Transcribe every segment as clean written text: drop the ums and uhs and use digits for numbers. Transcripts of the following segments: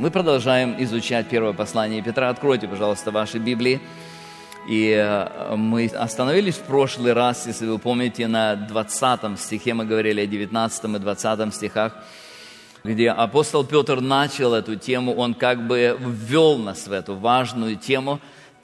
Мы продолжаем изучать первое послание Петра. Откройте, пожалуйста, ваши Библии. И мы остановились в прошлый раз, если вы помните, на 20 стихе, мы говорили о 19 и 20 стихах, где апостол Петр начал эту тему, он как бы ввел нас в эту важную тему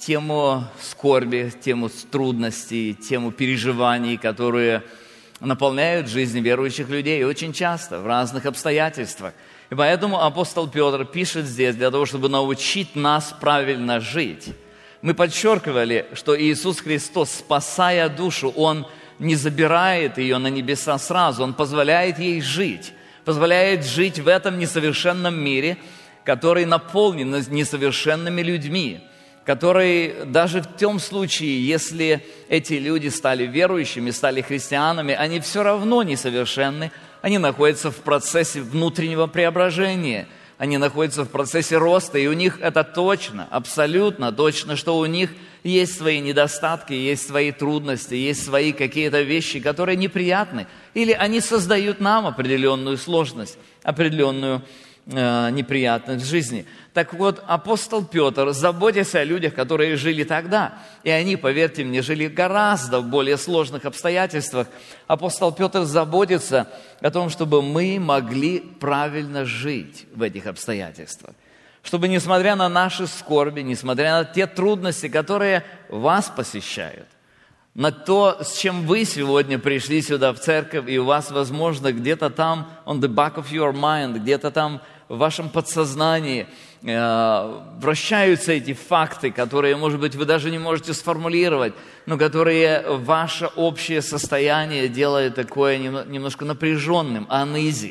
скорби, тему трудностей, тему переживаний, которые наполняют жизнь верующих людей очень часто, в разных обстоятельствах. И поэтому апостол Петр пишет здесь для того, чтобы научить нас правильно жить. Мы подчеркивали, что Иисус Христос, спасая душу, Он не забирает ее на небеса сразу, Он позволяет ей жить. Позволяет жить в этом несовершенном мире, который наполнен несовершенными людьми, который даже в том случае, если эти люди стали верующими, стали христианами, они все равно несовершенны, они находятся в процессе внутреннего преображения, они находятся в процессе роста, и у них это точно, абсолютно точно, что у них есть свои недостатки, есть свои трудности, есть свои какие-то вещи, которые неприятны, или они создают нам определенную сложность, определенную неприятность в жизни. Так вот, апостол Петр, заботясь о людях, которые жили тогда, и они, поверьте мне, жили гораздо в более сложных обстоятельствах, апостол Петр заботится о том, чтобы мы могли правильно жить в этих обстоятельствах. Чтобы, несмотря на наши скорби, несмотря на те трудности, которые вас посещают, на то, с чем вы сегодня пришли сюда в церковь, и у вас, возможно, где-то там, on the back of your mind, где-то там в вашем подсознании вращаются эти факты, которые, может быть, вы даже не можете сформулировать, но которые ваше общее состояние делает такое немножко напряженным, uneasy.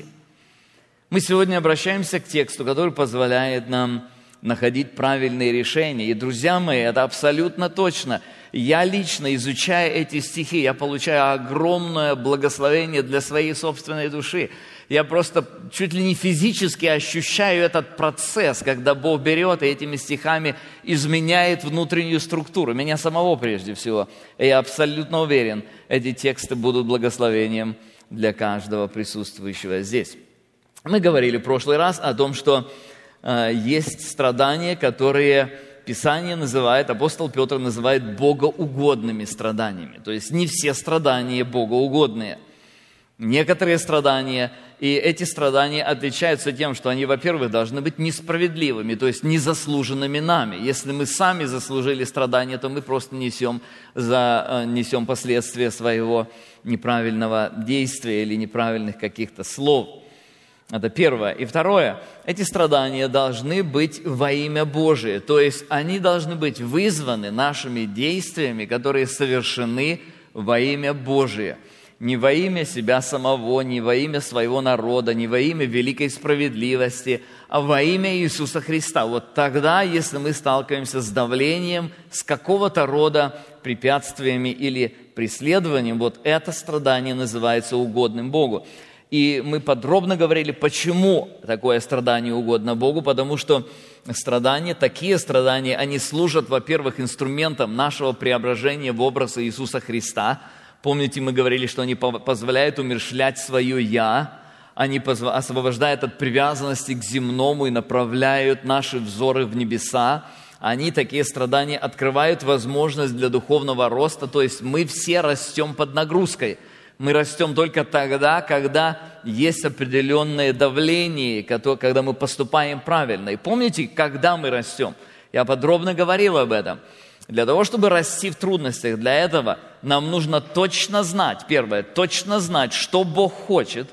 Мы сегодня обращаемся к тексту, который позволяет нам находить правильные решения. И, друзья мои, это абсолютно точно. Я лично, изучая эти стихи, я получаю огромное благословение для своей собственной души. Я просто чуть ли не физически ощущаю этот процесс, когда Бог берет и этими стихами изменяет внутреннюю структуру. Меня самого прежде всего. И я абсолютно уверен, эти тексты будут благословением для каждого присутствующего здесь. Мы говорили в прошлый раз о том, что есть страдания, которые Писание называет, апостол Петр называет богоугодными страданиями. То есть не все страдания богоугодные. Некоторые страдания, и эти страдания отличаются тем, что они, во-первых, должны быть несправедливыми, то есть незаслуженными нами. Если мы сами заслужили страдания, то мы просто несем последствия своего неправильного действия или неправильных каких-то слов. Это первое. И второе, эти страдания должны быть во имя Божие, то есть они должны быть вызваны нашими действиями, которые совершены во имя Божие. Не во имя себя самого, не во имя своего народа, не во имя великой справедливости, а во имя Иисуса Христа. Вот тогда, если мы сталкиваемся с давлением, с какого-то рода препятствиями или преследованием, вот это страдание называется угодным Богу. И мы подробно говорили, почему такое страдание угодно Богу, потому что такие страдания, они служат, во-первых, инструментом нашего преображения в образ Иисуса Христа. Помните, мы говорили, что они позволяют умерщвлять свое «я», они освобождают от привязанности к земному и направляют наши взоры в небеса. Они, такие страдания, открывают возможность для духовного роста, то есть мы все растем под нагрузкой. Мы растем только тогда, когда есть определенное давление, когда мы поступаем правильно. И помните, когда мы растем? Я подробно говорил об этом. Для того, чтобы расти в трудностях, для этого нам нужно точно знать, первое, точно знать, что Бог хочет,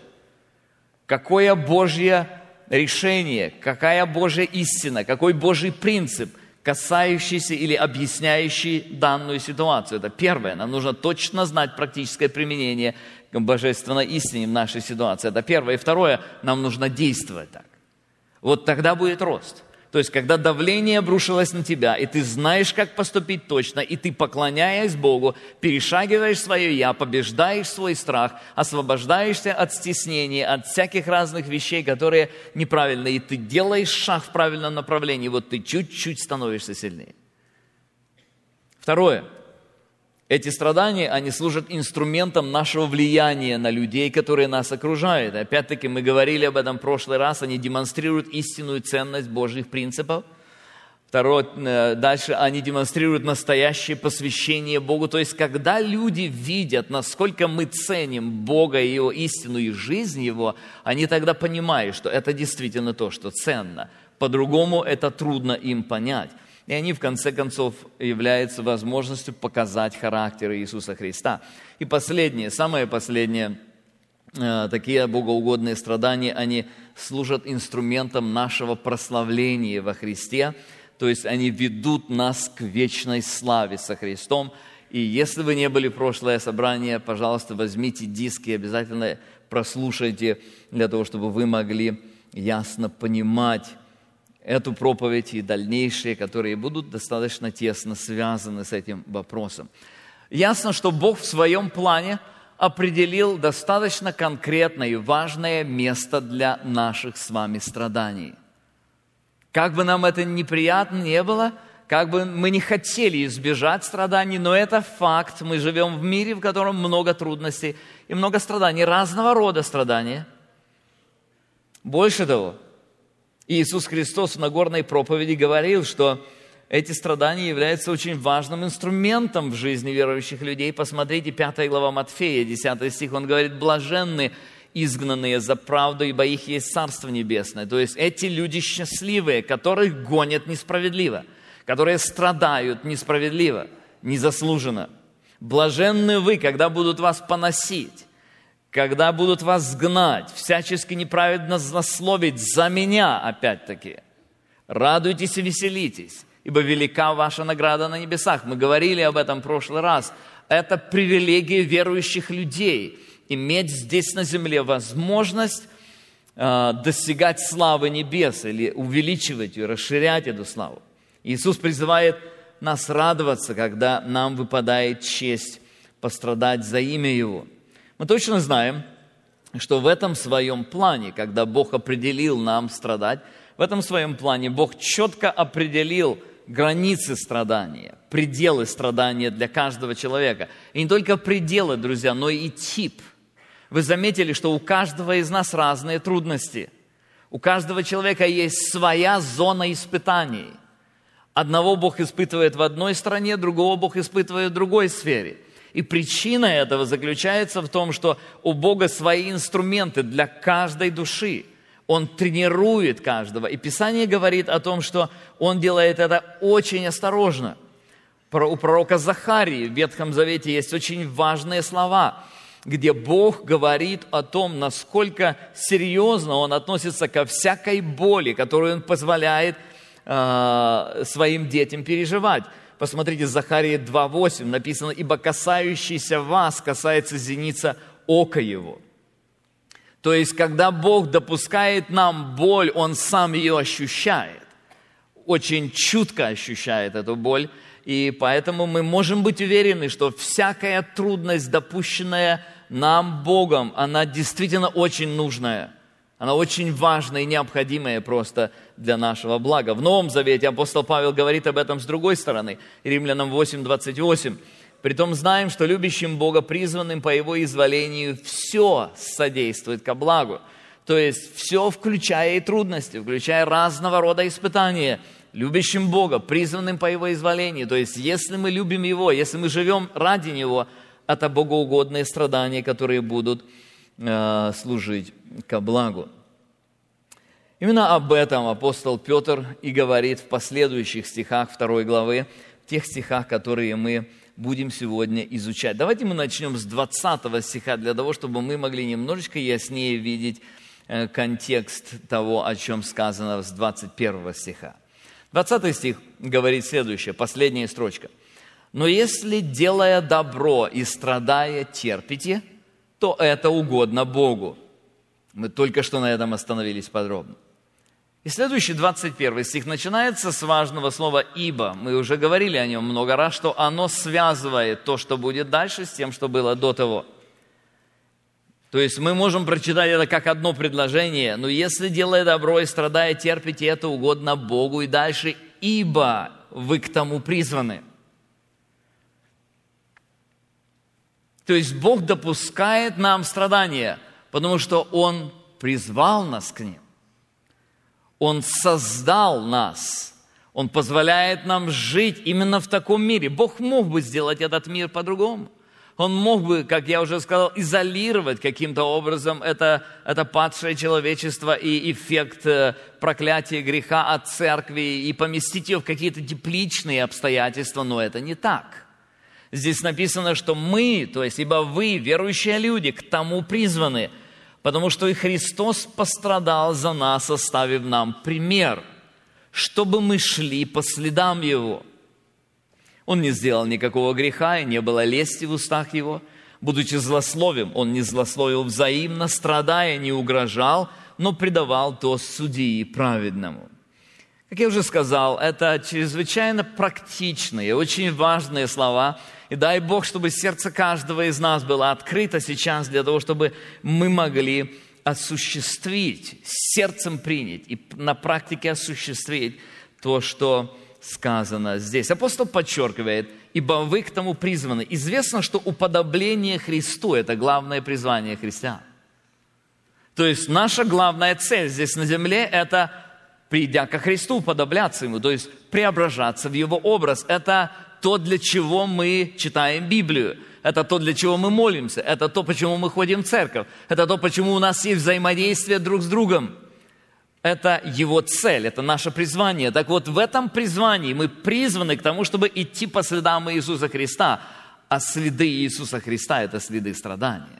какое Божье решение, какая Божья истина, какой Божий принцип, касающийся или объясняющий данную ситуацию. Это первое. Нам нужно точно знать практическое применение божественной истины в нашей ситуации. Это первое. И второе, нам нужно действовать так. Вот тогда будет рост. То есть, когда давление обрушилось на тебя, и ты знаешь, как поступить точно, и ты, поклоняясь Богу, перешагиваешь свое «я», побеждаешь свой страх, освобождаешься от стеснения, от всяких разных вещей, которые неправильные, и ты делаешь шаг в правильном направлении, вот ты чуть-чуть становишься сильнее. Второе. Эти страдания, они служат инструментом нашего влияния на людей, которые нас окружают. Опять-таки, мы говорили об этом в прошлый раз, они демонстрируют истинную ценность Божьих принципов. Второе, дальше они демонстрируют настоящее посвящение Богу. То есть, когда люди видят, насколько мы ценим Бога и Его истину и жизнь Его, они тогда понимают, что это действительно то, что ценно. По-другому это трудно им понять. И они, в конце концов, являются возможностью показать характер Иисуса Христа. И последнее, самое последнее, такие богоугодные страдания, они служат инструментом нашего прославления во Христе. То есть они ведут нас к вечной славе со Христом. И если вы не были в прошлое собрание, пожалуйста, возьмите диски и обязательно прослушайте, для того, чтобы вы могли ясно понимать эту проповедь и дальнейшие, которые будут достаточно тесно связаны с этим вопросом. Ясно, что Бог в своем плане определил достаточно конкретное и важное место для наших с вами страданий. Как бы нам это неприятно не было, как бы мы не хотели избежать страданий, но это факт. Мы живем в мире, в котором много трудностей и много страданий, разного рода страдания. Больше того, Иисус Христос в Нагорной проповеди говорил, что эти страдания являются очень важным инструментом в жизни верующих людей. Посмотрите, 5 глава Матфея, 10 стих, он говорит: «Блаженны изгнанные за правду, ибо их есть Царство Небесное». То есть эти люди счастливые, которых гонят несправедливо, которые страдают несправедливо, незаслуженно. Блаженны вы, когда будут вас поносить, когда будут вас гнать, всячески неправедно злословить за меня, опять-таки. Радуйтесь и веселитесь, ибо велика ваша награда на небесах. Мы говорили об этом в прошлый раз. Это привилегия верующих людей – иметь здесь на земле возможность достигать славы небес или увеличивать ее, расширять эту славу. Иисус призывает нас радоваться, когда нам выпадает честь пострадать за имя Его. Мы точно знаем, что в этом своем плане, когда Бог определил нам страдать, в этом своем плане Бог четко определил границы страдания, пределы страдания для каждого человека. И не только пределы, друзья, но и тип. Вы заметили, что у каждого из нас разные трудности. У каждого человека есть своя зона испытаний. Одного Бог испытывает в одной стране, другого Бог испытывает в другой сфере. И причина этого заключается в том, что у Бога свои инструменты для каждой души. Он тренирует каждого. И Писание говорит о том, что Он делает это очень осторожно. У пророка Захарии в Ветхом Завете есть очень важные слова, где Бог говорит о том, насколько серьезно Он относится ко всякой боли, которую Он позволяет своим детям переживать. Посмотрите, Захарии 2:8 написано: «Ибо касающийся вас касается зеница ока его». То есть, когда Бог допускает нам боль, Он сам ее ощущает, очень чутко ощущает эту боль, и поэтому мы можем быть уверены, что всякая трудность, допущенная нам Богом, она действительно очень нужная, она очень важная и необходимая просто для нашего блага. В Новом Завете апостол Павел говорит об этом с другой стороны, Римлянам 8:28. «Притом знаем, что любящим Бога, призванным по Его изволению, все содействует ко благу». То есть все, включая и трудности, включая разного рода испытания, любящим Бога, призванным по Его изволению. То есть если мы любим Его, если мы живем ради Него, это богоугодные страдания, которые будут служить ко благу. Именно об этом апостол Петр и говорит в последующих стихах 2 главы, в тех стихах, которые мы будем сегодня изучать. Давайте мы начнем с 20 стиха, для того, чтобы мы могли немножечко яснее видеть контекст того, о чем сказано с 21 стиха. 20 стих говорит следующее, последняя строчка. «Но если, делая добро и страдая, терпите, то это угодно Богу». Мы только что на этом остановились подробно. И следующий 21 стих начинается с важного слова «ибо». Мы уже говорили о нем много раз, что оно связывает то, что будет дальше, с тем, что было до того. То есть мы можем прочитать это как одно предложение, но если, делая добро и страдая, терпите, это угодно Богу, и дальше «ибо вы к тому призваны». То есть Бог допускает нам страдания, потому что Он призвал нас к ним. Он создал нас. Он позволяет нам жить именно в таком мире. Бог мог бы сделать этот мир по-другому. Он мог бы, как я уже сказал, изолировать каким-то образом это падшее человечество и эффект проклятия греха от церкви и поместить ее в какие-то тепличные обстоятельства, но это не так. Здесь написано, что мы, то есть ибо вы, верующие люди, к тому призваны, потому что и Христос пострадал за нас, оставив нам пример, чтобы мы шли по следам Его. Он не сделал никакого греха, и не было лести в устах Его. Будучи злословим, Он не злословил взаимно, страдая, не угрожал, но предавал то судьи праведному. Как я уже сказал, это чрезвычайно практичные, очень важные слова. И дай Бог, чтобы сердце каждого из нас было открыто сейчас для того, чтобы мы могли осуществить, сердцем принять и на практике осуществить то, что сказано здесь. Апостол подчеркивает, ибо вы к тому призваны. Известно, что уподобление Христу – это главное призвание христиан. То есть наша главная цель здесь на земле – это, придя ко Христу, уподобляться Ему, то есть преображаться в Его образ. Это то, для чего мы читаем Библию. Это то, для чего мы молимся. Это то, почему мы ходим в церковь. Это то, почему у нас есть взаимодействие друг с другом. Это Его цель, это наше призвание. Так вот, в этом призвании мы призваны к тому, чтобы идти по следам Иисуса Христа. А следы Иисуса Христа – это следы страдания.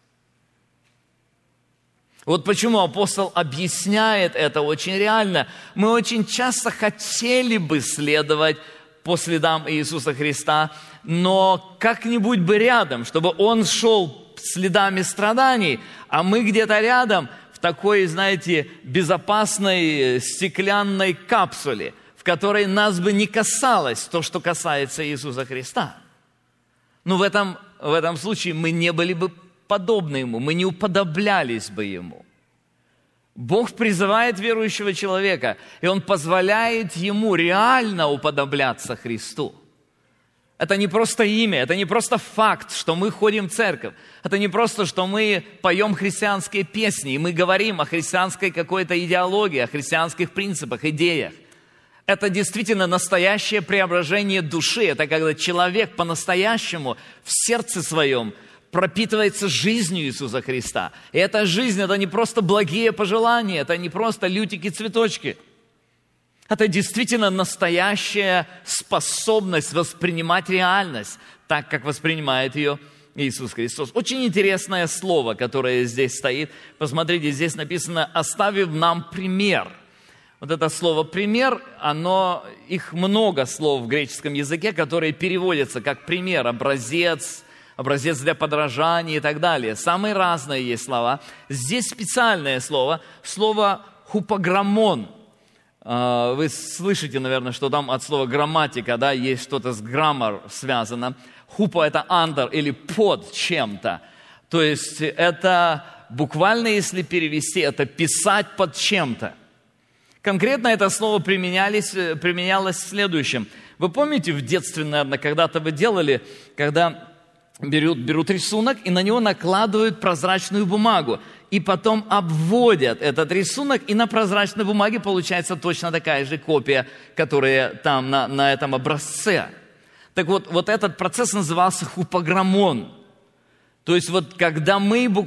Вот почему апостол объясняет это очень реально. Мы очень часто хотели бы следовать по следам Иисуса Христа, но как-нибудь бы рядом, чтобы Он шел следами страданий, а мы где-то рядом в такой, знаете, безопасной стеклянной капсуле, в которой нас бы не касалось то, что касается Иисуса Христа. Но в этом случае мы не были бы подобны Ему, мы не уподоблялись бы Ему. Бог призывает верующего человека, и Он позволяет ему реально уподобляться Христу. Это не просто имя, это не просто факт, что мы ходим в церковь. Это не просто, что мы поем христианские песни, и мы говорим о христианской какой-то идеологии, о христианских принципах, идеях. Это действительно настоящее преображение души. Это когда человек по-настоящему в сердце своем пропитывается жизнью Иисуса Христа. И эта жизнь – это не просто благие пожелания, это не просто лютики-цветочки. Это действительно настоящая способность воспринимать реальность так, как воспринимает ее Иисус Христос. Очень интересное слово, которое здесь стоит. Посмотрите, здесь написано «оставив нам пример». Вот это слово «пример», их много слов в греческом языке, которые переводятся как пример, образец для подражания и так далее. Самые разные есть слова. Здесь специальное слово «хупограммон». Вы слышите, наверное, что там от слова «грамматика», да, есть что-то с «граммар» связано. «Хупа» – это «under» или «под чем-то». То есть это буквально, если перевести, это «писать под чем-то». Конкретно это слово применялось в следующем. Вы помните, в детстве, наверное, когда-то вы делали, когда берут рисунок и на него накладывают прозрачную бумагу, и потом обводят этот рисунок, и на прозрачной бумаге получается точно такая же копия, которая там на этом образце. Так вот этот процесс назывался хупограммон. То есть вот когда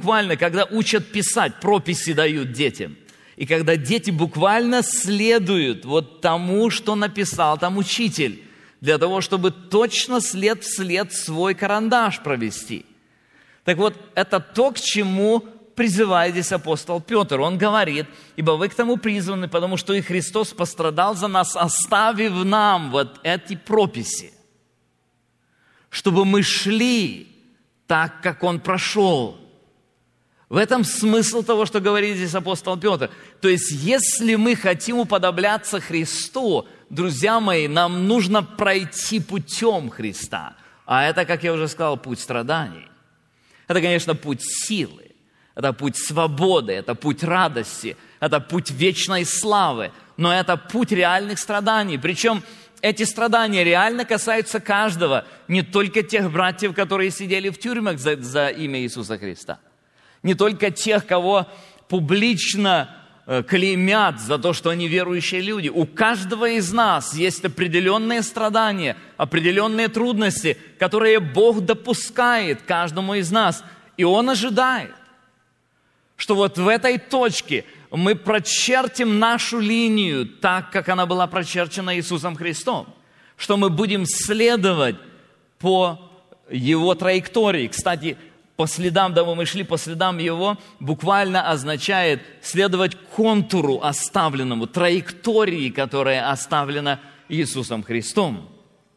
учат писать, прописи дают детям, и когда дети буквально следуют вот тому, что написал там учитель, для того, чтобы точно след в след свой карандаш провести. Так вот, это то, к чему призывает здесь апостол Петр. Он говорит, ибо вы к тому призваны, потому что и Христос пострадал за нас, оставив нам вот эти прописи, чтобы мы шли так, как Он прошел. В этом смысл того, что говорит здесь апостол Петр. То есть, если мы хотим уподобляться Христу, друзья мои, нам нужно пройти путем Христа. А это, как я уже сказал, путь страданий. Это, конечно, путь силы. Это путь свободы, это путь радости, это путь вечной славы. Но это путь реальных страданий. Причем эти страдания реально касаются каждого, не только тех братьев, которые сидели в тюрьмах за имя Иисуса Христа, не только тех, кого публично клеймят за то, что они верующие люди. У каждого из нас есть определенные страдания, определенные трудности, которые Бог допускает каждому из нас. И Он ожидает, что вот в этой точке мы прочертим нашу линию так, как она была прочерчена Иисусом Христом, что мы будем следовать по Его траектории. Кстати, по следам, дабы мы шли по следам Его, буквально означает следовать контуру оставленному, траектории, которая оставлена Иисусом Христом.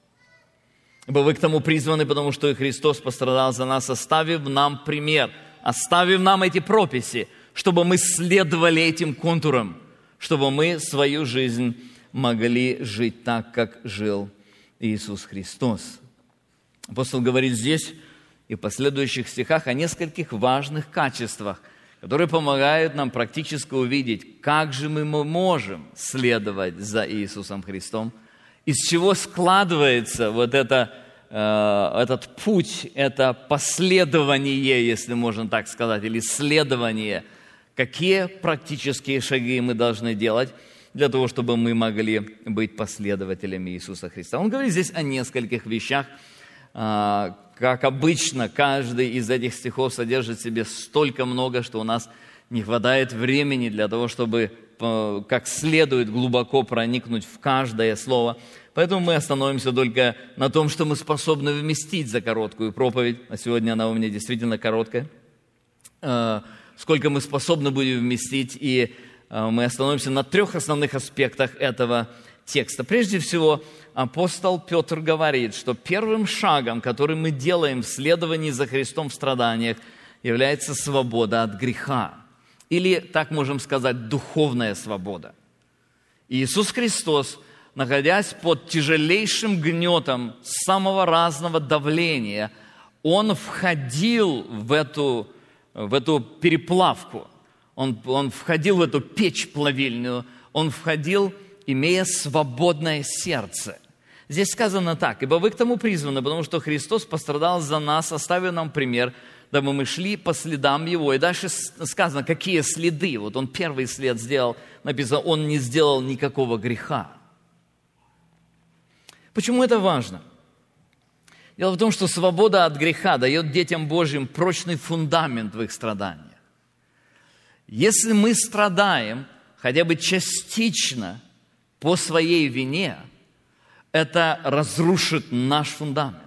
Ибо вы к тому призваны, потому что и Христос пострадал за нас, оставив нам пример, оставив нам эти прописи, чтобы мы следовали этим контурам, чтобы мы свою жизнь могли жить так, как жил Иисус Христос. Апостол говорит здесь и в последующих стихах о нескольких важных качествах, которые помогают нам практически увидеть, как же мы можем следовать за Иисусом Христом, из чего складывается вот этот путь, это последование, если можно так сказать, или следование, какие практические шаги мы должны делать для того, чтобы мы могли быть последователями Иисуса Христа. Он говорит здесь о нескольких вещах. Как обычно, каждый из этих стихов содержит в себе столько много, что у нас не хватает времени для того, чтобы как следует глубоко проникнуть в каждое слово. Поэтому мы остановимся только на том, что мы способны вместить за короткую проповедь. А сегодня она у меня действительно короткая. Сколько мы способны будем вместить, и мы остановимся на 3 основных аспектах этого текста. Прежде всего, апостол Петр говорит, что первым шагом, который мы делаем в следовании за Христом в страданиях, является свобода от греха. Или, так можем сказать, духовная свобода. Иисус Христос, находясь под тяжелейшим гнетом самого разного давления, Он входил в эту переплавку, он входил в эту печь плавильную, Он входил, имея свободное сердце. Здесь сказано так: «Ибо вы к тому призваны, потому что Христос пострадал за нас, оставив нам пример, дабы мы шли по следам Его». И дальше сказано, какие следы. Вот Он первый след сделал, написано, Он не сделал никакого греха. Почему это важно? Дело в том, что свобода от греха дает детям Божьим прочный фундамент в их страданиях. Если мы страдаем хотя бы частично по своей вине, это разрушит наш фундамент.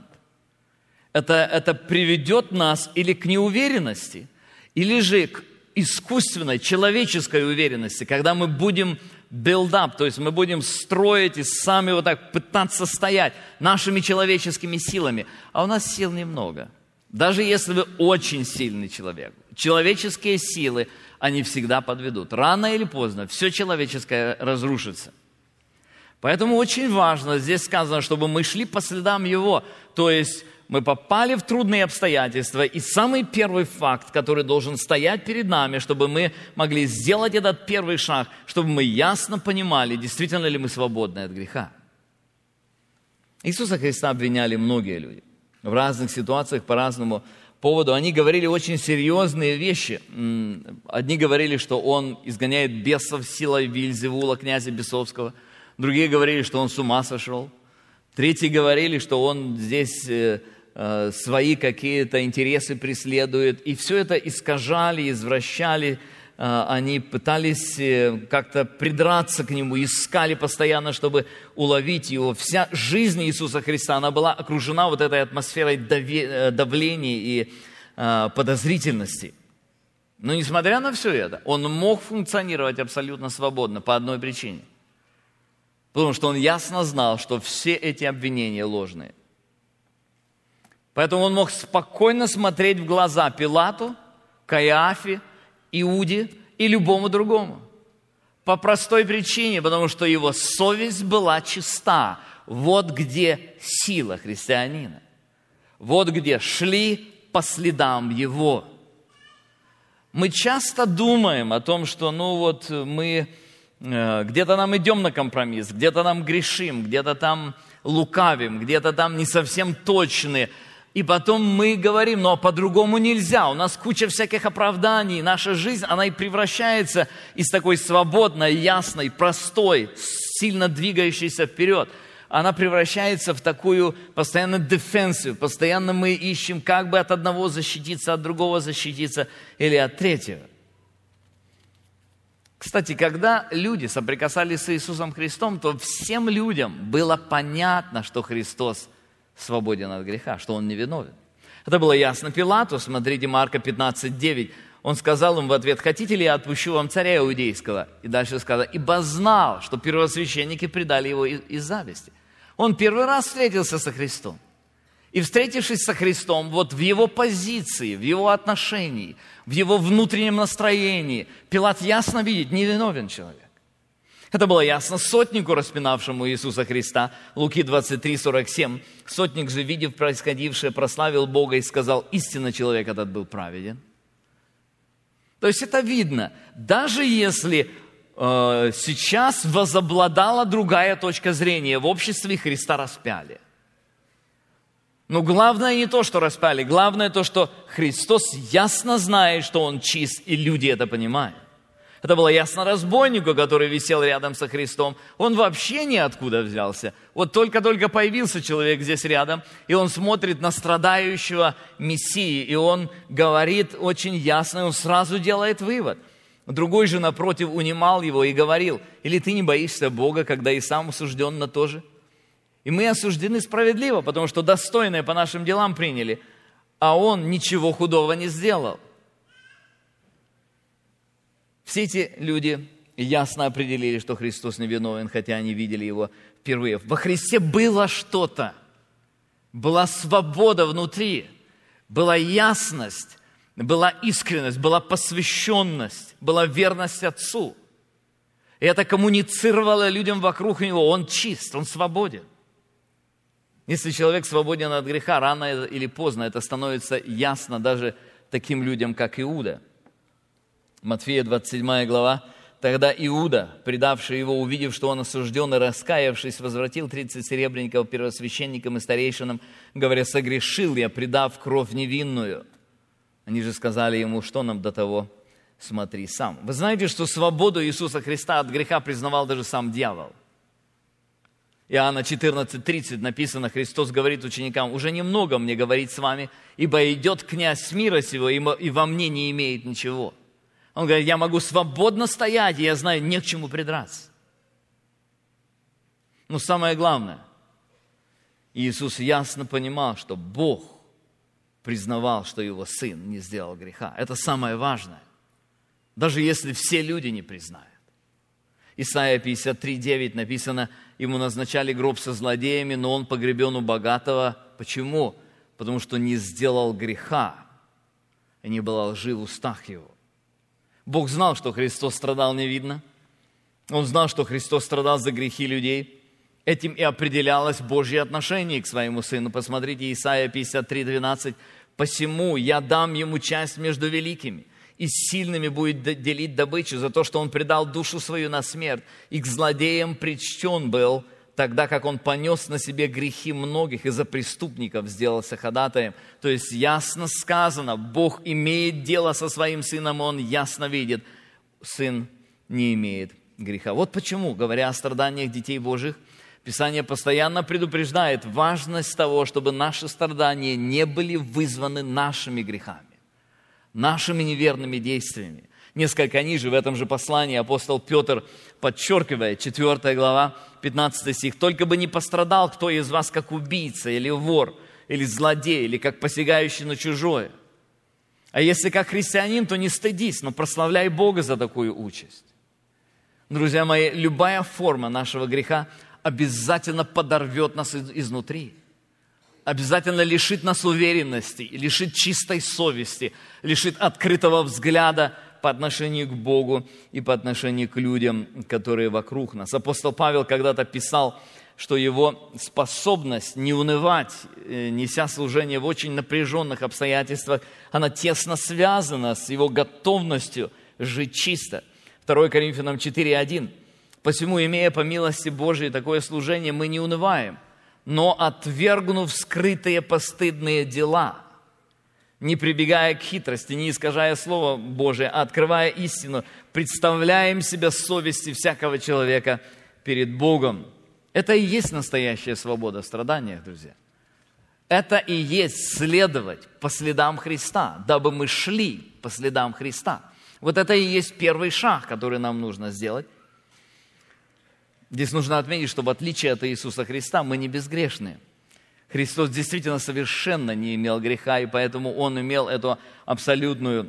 Это приведет нас или к неуверенности, или же к искусственной, человеческой уверенности, когда мы будем build up, то есть мы будем строить и сами вот так пытаться стоять нашими человеческими силами. А у нас сил немного. Даже если вы очень сильный человек, человеческие силы, они всегда подведут. Рано или поздно все человеческое разрушится. Поэтому очень важно, здесь сказано, чтобы мы шли по следам Его, то есть мы попали в трудные обстоятельства, и самый первый факт, который должен стоять перед нами, чтобы мы могли сделать этот первый шаг, чтобы мы ясно понимали, действительно ли мы свободны от греха. Иисуса Христа обвиняли многие люди в разных ситуациях по разному поводу. Они говорили очень серьезные вещи. Одни говорили, что Он изгоняет бесов силой Вельзевула, князя бесовского. Другие говорили, что Он с ума сошел. Третьи говорили, что Он здесь свои какие-то интересы преследует. И все это искажали, извращали. Они пытались как-то придраться к Нему, искали постоянно, чтобы уловить Его. Вся жизнь Иисуса Христа, она была окружена вот этой атмосферой давления и подозрительности. Но несмотря на все это, Он мог функционировать абсолютно свободно по одной причине. Потому что Он ясно знал, что все эти обвинения ложные. Поэтому Он мог спокойно смотреть в глаза Пилату, Каиафе, Иуде и любому другому. По простой причине, потому что его совесть была чиста. Вот где сила христианина. Вот где шли по следам Его. Мы часто думаем о том, что мы Где-то нам идем на компромисс, где-то нам грешим, где-то там лукавим, где-то там не совсем точны. И потом мы говорим, но по-другому нельзя, у нас куча всяких оправданий, наша жизнь, она и превращается из такой свободной, ясной, простой, сильно двигающейся вперед, она превращается в такую постоянно дефенсию, постоянно мы ищем, как бы от одного защититься, от другого защититься или от третьего. Кстати, когда люди соприкасались с Иисусом Христом, то всем людям было понятно, что Христос свободен от греха, что Он невиновен. Это было ясно Пилату, смотрите, Марка 15:9. Он сказал им в ответ: «Хотите ли, я отпущу вам царя иудейского?» И дальше сказал: «Ибо знал, что первосвященники предали его из зависти». Он первый раз встретился со Христом. И встретившись со Христом, вот в его позиции, в его отношении, в его внутреннем настроении, Пилат ясно видит, невиновен человек. Это было ясно сотнику, распинавшему Иисуса Христа, Луки 23:47. Сотник же, видев происходившее, прославил Бога и сказал: «Истинно человек этот был праведен». То есть это видно, даже если сейчас возобладала другая точка зрения, в обществе Христа распяли. Но главное не то, что распяли, главное то, что Христос ясно знает, что Он чист, и люди это понимают. Это было ясно разбойнику, который висел рядом со Христом. Он вообще ниоткуда взялся. Вот только-только появился человек здесь рядом, и он смотрит на страдающего Мессии, и он говорит очень ясно, и он сразу делает вывод. Другой же, напротив, унимал его и говорил: «Или ты не боишься Бога, когда и сам осужден на то же?» И мы осуждены справедливо, потому что достойное по нашим делам приняли, а он ничего худого не сделал. Все эти люди ясно определили, что Христос невиновен, хотя они видели Его впервые. Во Христе было что-то, была свобода внутри, была ясность, была искренность, была посвященность, была верность Отцу. И это коммуницировало людям вокруг Него. Он чист, Он свободен. Если человек свободен от греха, рано или поздно это становится ясно даже таким людям, как Иуда. Матфея 27 глава. «Тогда Иуда, предавший его, увидев, что он осужден, и раскаявшись, возвратил 30 серебряников первосвященникам и старейшинам, говоря: согрешил я, предав кровь невинную. Они же сказали ему: что нам до того? Смотри сам». Вы знаете, что свободу Иисуса Христа от греха признавал даже сам дьявол. Иоанна 14:30 написано, Христос говорит ученикам: «Уже немного мне говорить с вами, ибо идет князь мира сего, и во мне не имеет ничего». Он говорит: я могу свободно стоять, и я знаю, не к чему придраться. Но самое главное, Иисус ясно понимал, что Бог признавал, что Его Сын не сделал греха. Это самое важное. Даже если все люди не признают. Исайя 53:9 написано: «Ему назначали гроб со злодеями, но он погребен у богатого». Почему? Потому что не сделал греха, и не было лжи в устах его. Бог знал, что Христос страдал невидно. Он знал, что Христос страдал за грехи людей. Этим и определялось Божье отношение к своему Сыну. Посмотрите, Исайя 53:12. «Посему я дам ему часть между великими, и с сильными будет делить добычу за то, что он предал душу свою на смерть, и к злодеям причтен был, тогда как он понес на себе грехи многих и за преступников сделался ходатаем». То есть ясно сказано, Бог имеет дело со своим Сыном, и Он ясно видит, Сын не имеет греха. Вот почему, говоря о страданиях детей Божьих, Писание постоянно предупреждает важность того, чтобы наши страдания не были вызваны нашими грехами, нашими неверными действиями. Несколько ниже в этом же послании апостол Петр подчеркивает, 4 глава, 15 стих: «Только бы не пострадал кто из вас, как убийца, или вор, или злодей, или как посягающий на чужое. А если как христианин, то не стыдись, но прославляй Бога за такую участь». Друзья мои, любая форма нашего греха обязательно подорвет нас изнутри. Обязательно лишит нас уверенности, лишит чистой совести, лишит открытого взгляда по отношению к Богу и по отношению к людям, которые вокруг нас. Апостол Павел когда-то писал, что его способность не унывать, неся служение в очень напряженных обстоятельствах, она тесно связана с его готовностью жить чисто. 2 Коринфянам 4:1. Посему, имея по милости Божией такое служение, мы не унываем, но, отвергнув скрытые постыдные дела, не прибегая к хитрости, не искажая Слово Божие, а открывая истину, представляем себя совести всякого человека перед Богом. Это и есть настоящая свобода в страданиях, друзья. Это и есть следовать по следам Христа, дабы мы шли по следам Христа. Вот это и есть первый шаг, который нам нужно сделать. Здесь нужно отметить, что в отличие от Иисуса Христа мы не безгрешные. Христос действительно совершенно не имел греха, и поэтому Он имел эту абсолютно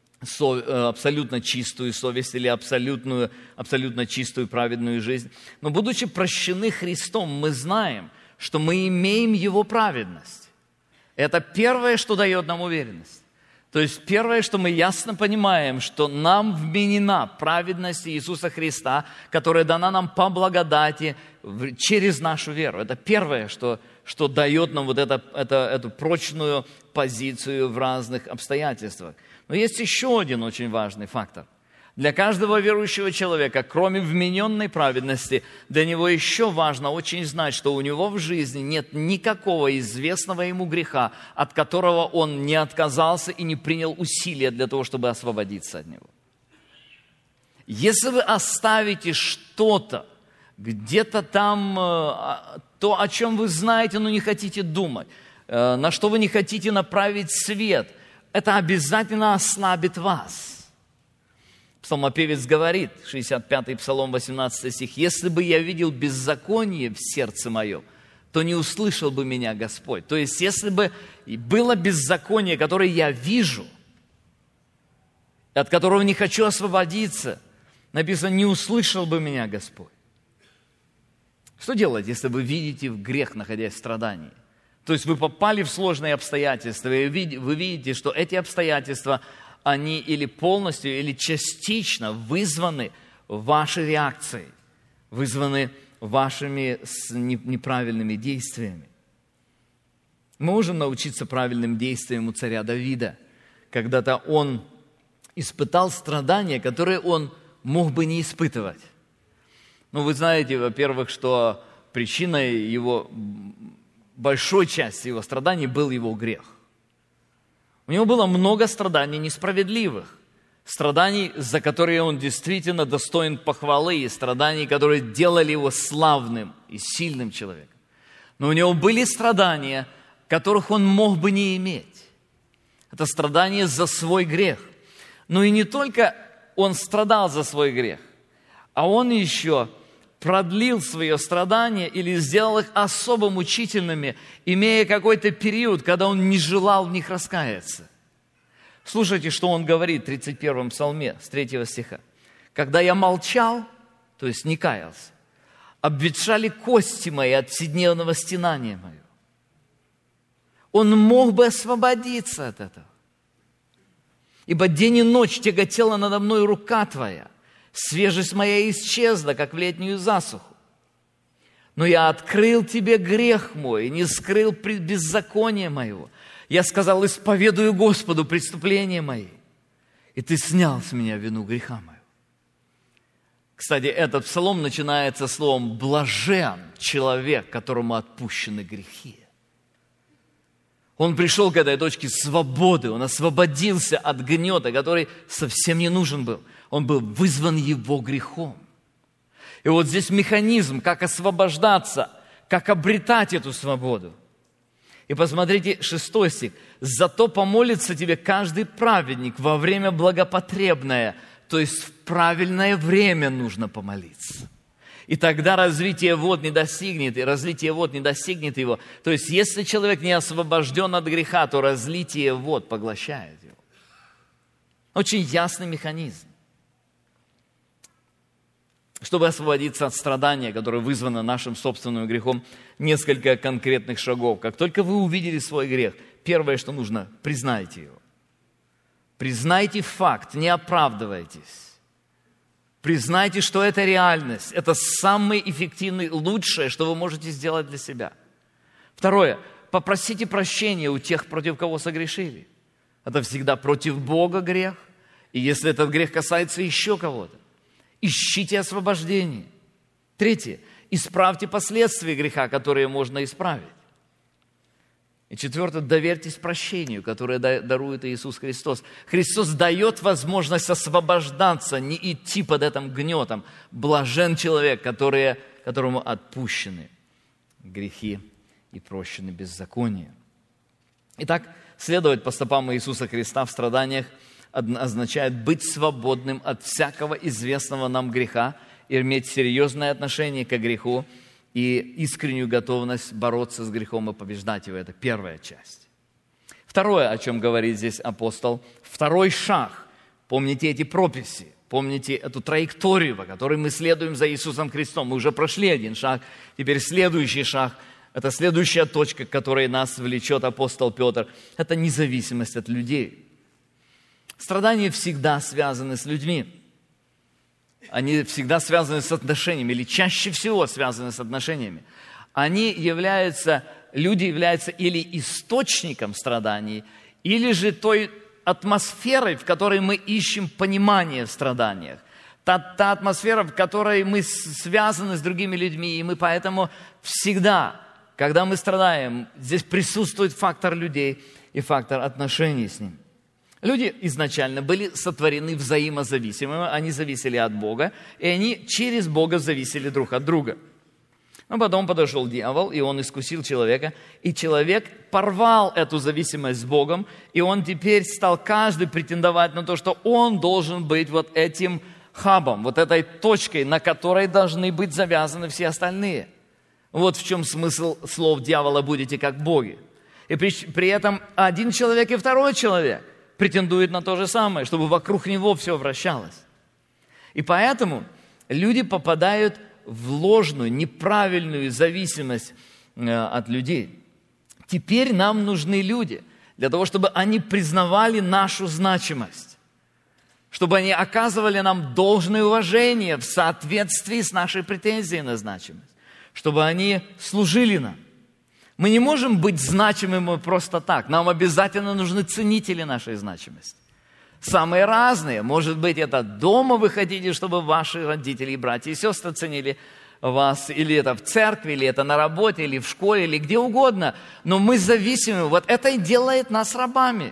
чистую совесть или абсолютно чистую праведную жизнь. Но будучи прощены Христом, мы знаем, что мы имеем Его праведность. Это первое, что дает нам уверенность. То есть первое, что мы ясно понимаем, что нам вменена праведность Иисуса Христа, которая дана нам по благодати через нашу веру. Это первое, что дает нам вот эту прочную позицию в разных обстоятельствах. Но есть еще один очень важный фактор. Для каждого верующего человека, кроме вмененной праведности, для него еще важно очень знать, что у него в жизни нет никакого известного ему греха, от которого он не отказался и не принял усилия для того, чтобы освободиться от него. Если вы оставите что-то, где-то там, то, о чем вы знаете, но не хотите думать, на что вы не хотите направить свет, это обязательно ослабит вас. Псалмопевец говорит, 65-й Псалом, 18 стих, «Если бы я видел беззаконие в сердце моем, то не услышал бы меня Господь». То есть, если бы было беззаконие, которое я вижу, от которого не хочу освободиться, написано, не услышал бы меня Господь. Что делать, если вы видите в грех, находясь в страдании? То есть, вы попали в сложные обстоятельства, и вы видите, что эти обстоятельства они или полностью, или частично вызваны вашей реакцией, вызваны вашими неправильными действиями. Мы можем научиться правильным действиям у царя Давида. Когда-то он испытал страдания, которые он мог бы не испытывать. Ну, вы знаете, во-первых, что причиной его, большой части его страданий был его грех. У него было много страданий несправедливых, страданий, за которые он действительно достоин похвалы, и страданий, которые делали его славным и сильным человеком. Но у него были страдания, которых он мог бы не иметь. Это страдания за свой грех. Но и не только он страдал за свой грех, а он еще продлил свое страдание или сделал их особо мучительными, имея какой-то период, когда он не желал в них раскаяться. Слушайте, что он говорит в 31-м псалме, с 3 стиха. «Когда я молчал, то есть не каялся, обветшали кости мои от вседневного стенания моего». Он мог бы освободиться от этого. «Ибо день и ночь тяготела надо мной рука твоя, свежесть моя исчезла, как в летнюю засуху. Но я открыл тебе грех мой, и не скрыл беззакония моего. Я сказал, исповедую Господу преступления мои, и ты снял с меня вину греха моего». Кстати, этот псалом начинается словом «блажен человек, которому отпущены грехи». Он пришел к этой точке свободы, он освободился от гнета, который совсем не нужен был. Он был вызван его грехом. И вот здесь механизм, как освобождаться, как обретать эту свободу. И посмотрите, 6 стих. «Зато помолится тебе каждый праведник во время благопотребное». То есть в правильное время нужно помолиться. И тогда разлитие вод не достигнет его. То есть если человек не освобожден от греха, то разлитие вод поглощает его. Очень ясный механизм. Чтобы освободиться от страдания, которое вызвано нашим собственным грехом, несколько конкретных шагов. Как только вы увидели свой грех, первое, что нужно, признайте его. Признайте факт, не оправдывайтесь. Признайте, что это реальность. Это самый эффективный, лучшее, что вы можете сделать для себя. Второе, попросите прощения у тех, против кого согрешили. Это всегда против Бога грех. И если этот грех касается еще кого-то, ищите освобождение. Третье. Исправьте последствия греха, которые можно исправить. И четвертое. Доверьтесь прощению, которое дарует Иисус Христос. Христос дает возможность освобождаться, не идти под этим гнетом. Блажен человек, которому отпущены грехи и прощены беззакония. Итак, следовать по стопам Иисуса Христа в страданиях означает быть свободным от всякого известного нам греха и иметь серьезное отношение к греху и искреннюю готовность бороться с грехом и побеждать его. Это первая часть. Второе, о чем говорит здесь апостол, второй шаг. Помните эти прописи, помните эту траекторию, по которой мы следуем за Иисусом Христом. Мы уже прошли один шаг, теперь следующий шаг. Это следующая точка, к которой нас влечет апостол Петр. Это независимость от людей. Страдания всегда связаны с людьми. Они всегда связаны с отношениями, или чаще всего связаны с отношениями. Люди являются или источником страданий, или же той атмосферой, в которой мы ищем понимание в страданиях. Та атмосфера, в которой мы связаны с другими людьми, и мы поэтому всегда, когда мы страдаем, здесь присутствует фактор людей и фактор отношений с ними. Люди изначально были сотворены взаимозависимыми, они зависели от Бога, и они через Бога зависели друг от друга. Но потом подошел дьявол, и он искусил человека, и человек порвал эту зависимость с Богом, и он теперь стал каждый претендовать на то, что он должен быть вот этим хабом, вот этой точкой, на которой должны быть завязаны все остальные. Вот в чем смысл слов дьявола «будете как боги». И при этом один человек и второй человек претендует на то же самое, чтобы вокруг него все вращалось. И поэтому люди попадают в ложную, неправильную зависимость от людей. Теперь нам нужны люди для того, чтобы они признавали нашу значимость, чтобы они оказывали нам должное уважение в соответствии с нашей претензией на значимость, чтобы они служили нам. Мы не можем быть значимыми просто так. Нам обязательно нужны ценители нашей значимости. Самые разные. Может быть, это дома вы хотите, чтобы ваши родители, братья и сестры ценили вас, или это в церкви, или это на работе, или в школе, или где угодно. Но мы зависимы. Вот это и делает нас рабами.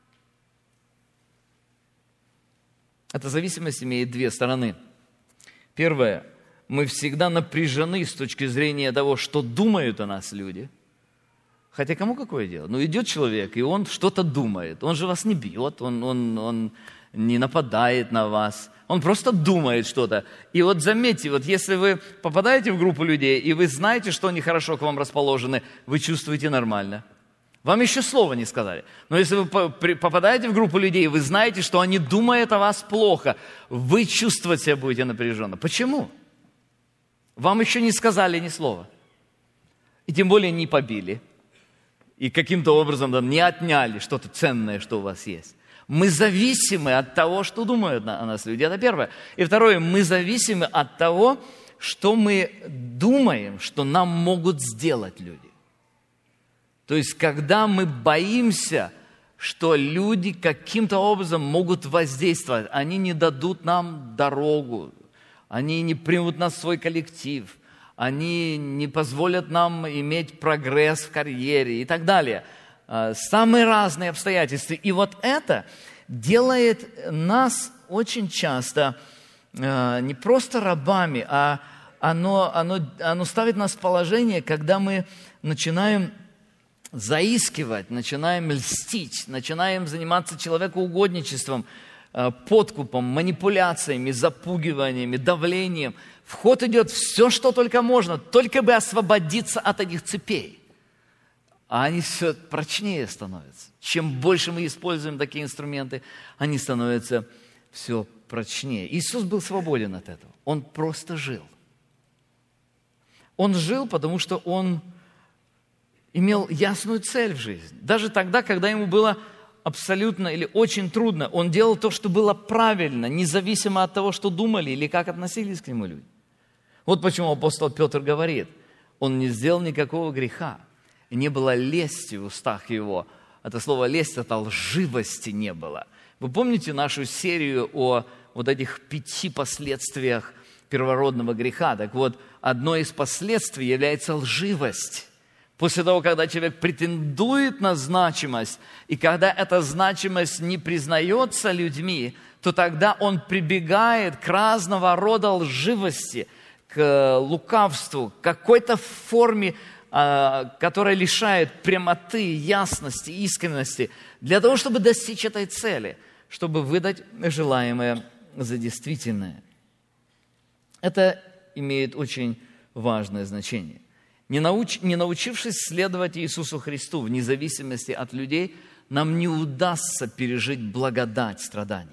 Эта зависимость имеет две стороны. Первое. Мы всегда напряжены с точки зрения того, что думают о нас люди. Хотя кому какое дело? Ну, идет человек, и он что-то думает. Он же вас не бьет, он не нападает на вас. Он просто думает что-то. И вот заметьте, вот если вы попадаете в группу людей, и вы знаете, что они хорошо к вам расположены, вы чувствуете нормально. Вам еще слова не сказали. Но если вы попадаете в группу людей, и вы знаете, что они думают о вас плохо, вы чувствовать себя будете напряженно. Почему? Вам еще не сказали ни слова. И тем более не побили. И каким-то образом не отняли что-то ценное, что у вас есть. Мы зависимы от того, что думают о нас люди. Это первое. И второе, мы зависимы от того, что мы думаем, что нам могут сделать люди. То есть, когда мы боимся, что люди каким-то образом могут воздействовать, они не дадут нам дорогу, они не примут нас в свой коллектив, они не позволят нам иметь прогресс в карьере и так далее. Самые разные обстоятельства. И вот это делает нас очень часто не просто рабами, а оно ставит нас в положение, когда мы начинаем заискивать, начинаем льстить, начинаем заниматься человекоугодничеством, подкупом, манипуляциями, запугиваниями, давлением. В ход идет все, что только можно, только бы освободиться от этих цепей. А они все прочнее становятся. Чем больше мы используем такие инструменты, они становятся все прочнее. Иисус был свободен от этого. Он просто жил. Он жил, потому что он имел ясную цель в жизни. Даже тогда, когда ему было абсолютно или очень трудно, он делал то, что было правильно, независимо от того, что думали или как относились к нему люди. Вот почему апостол Петр говорит, он не сделал никакого греха, и не было лести в устах его. Это слово «лесть» — это лживости не было. Вы помните нашу серию о вот этих 5 последствиях первородного греха. Так вот, одно из последствий является лживость. После того, когда человек претендует на значимость, и когда эта значимость не признается людьми, то тогда он прибегает к разного рода лживости, к лукавству, к какой-то форме, которая лишает прямоты, ясности, искренности, для того, чтобы достичь этой цели, чтобы выдать желаемое за действительное. Это имеет очень важное значение. Не научившись следовать Иисусу Христу вне зависимости от людей, нам не удастся пережить благодать страданий.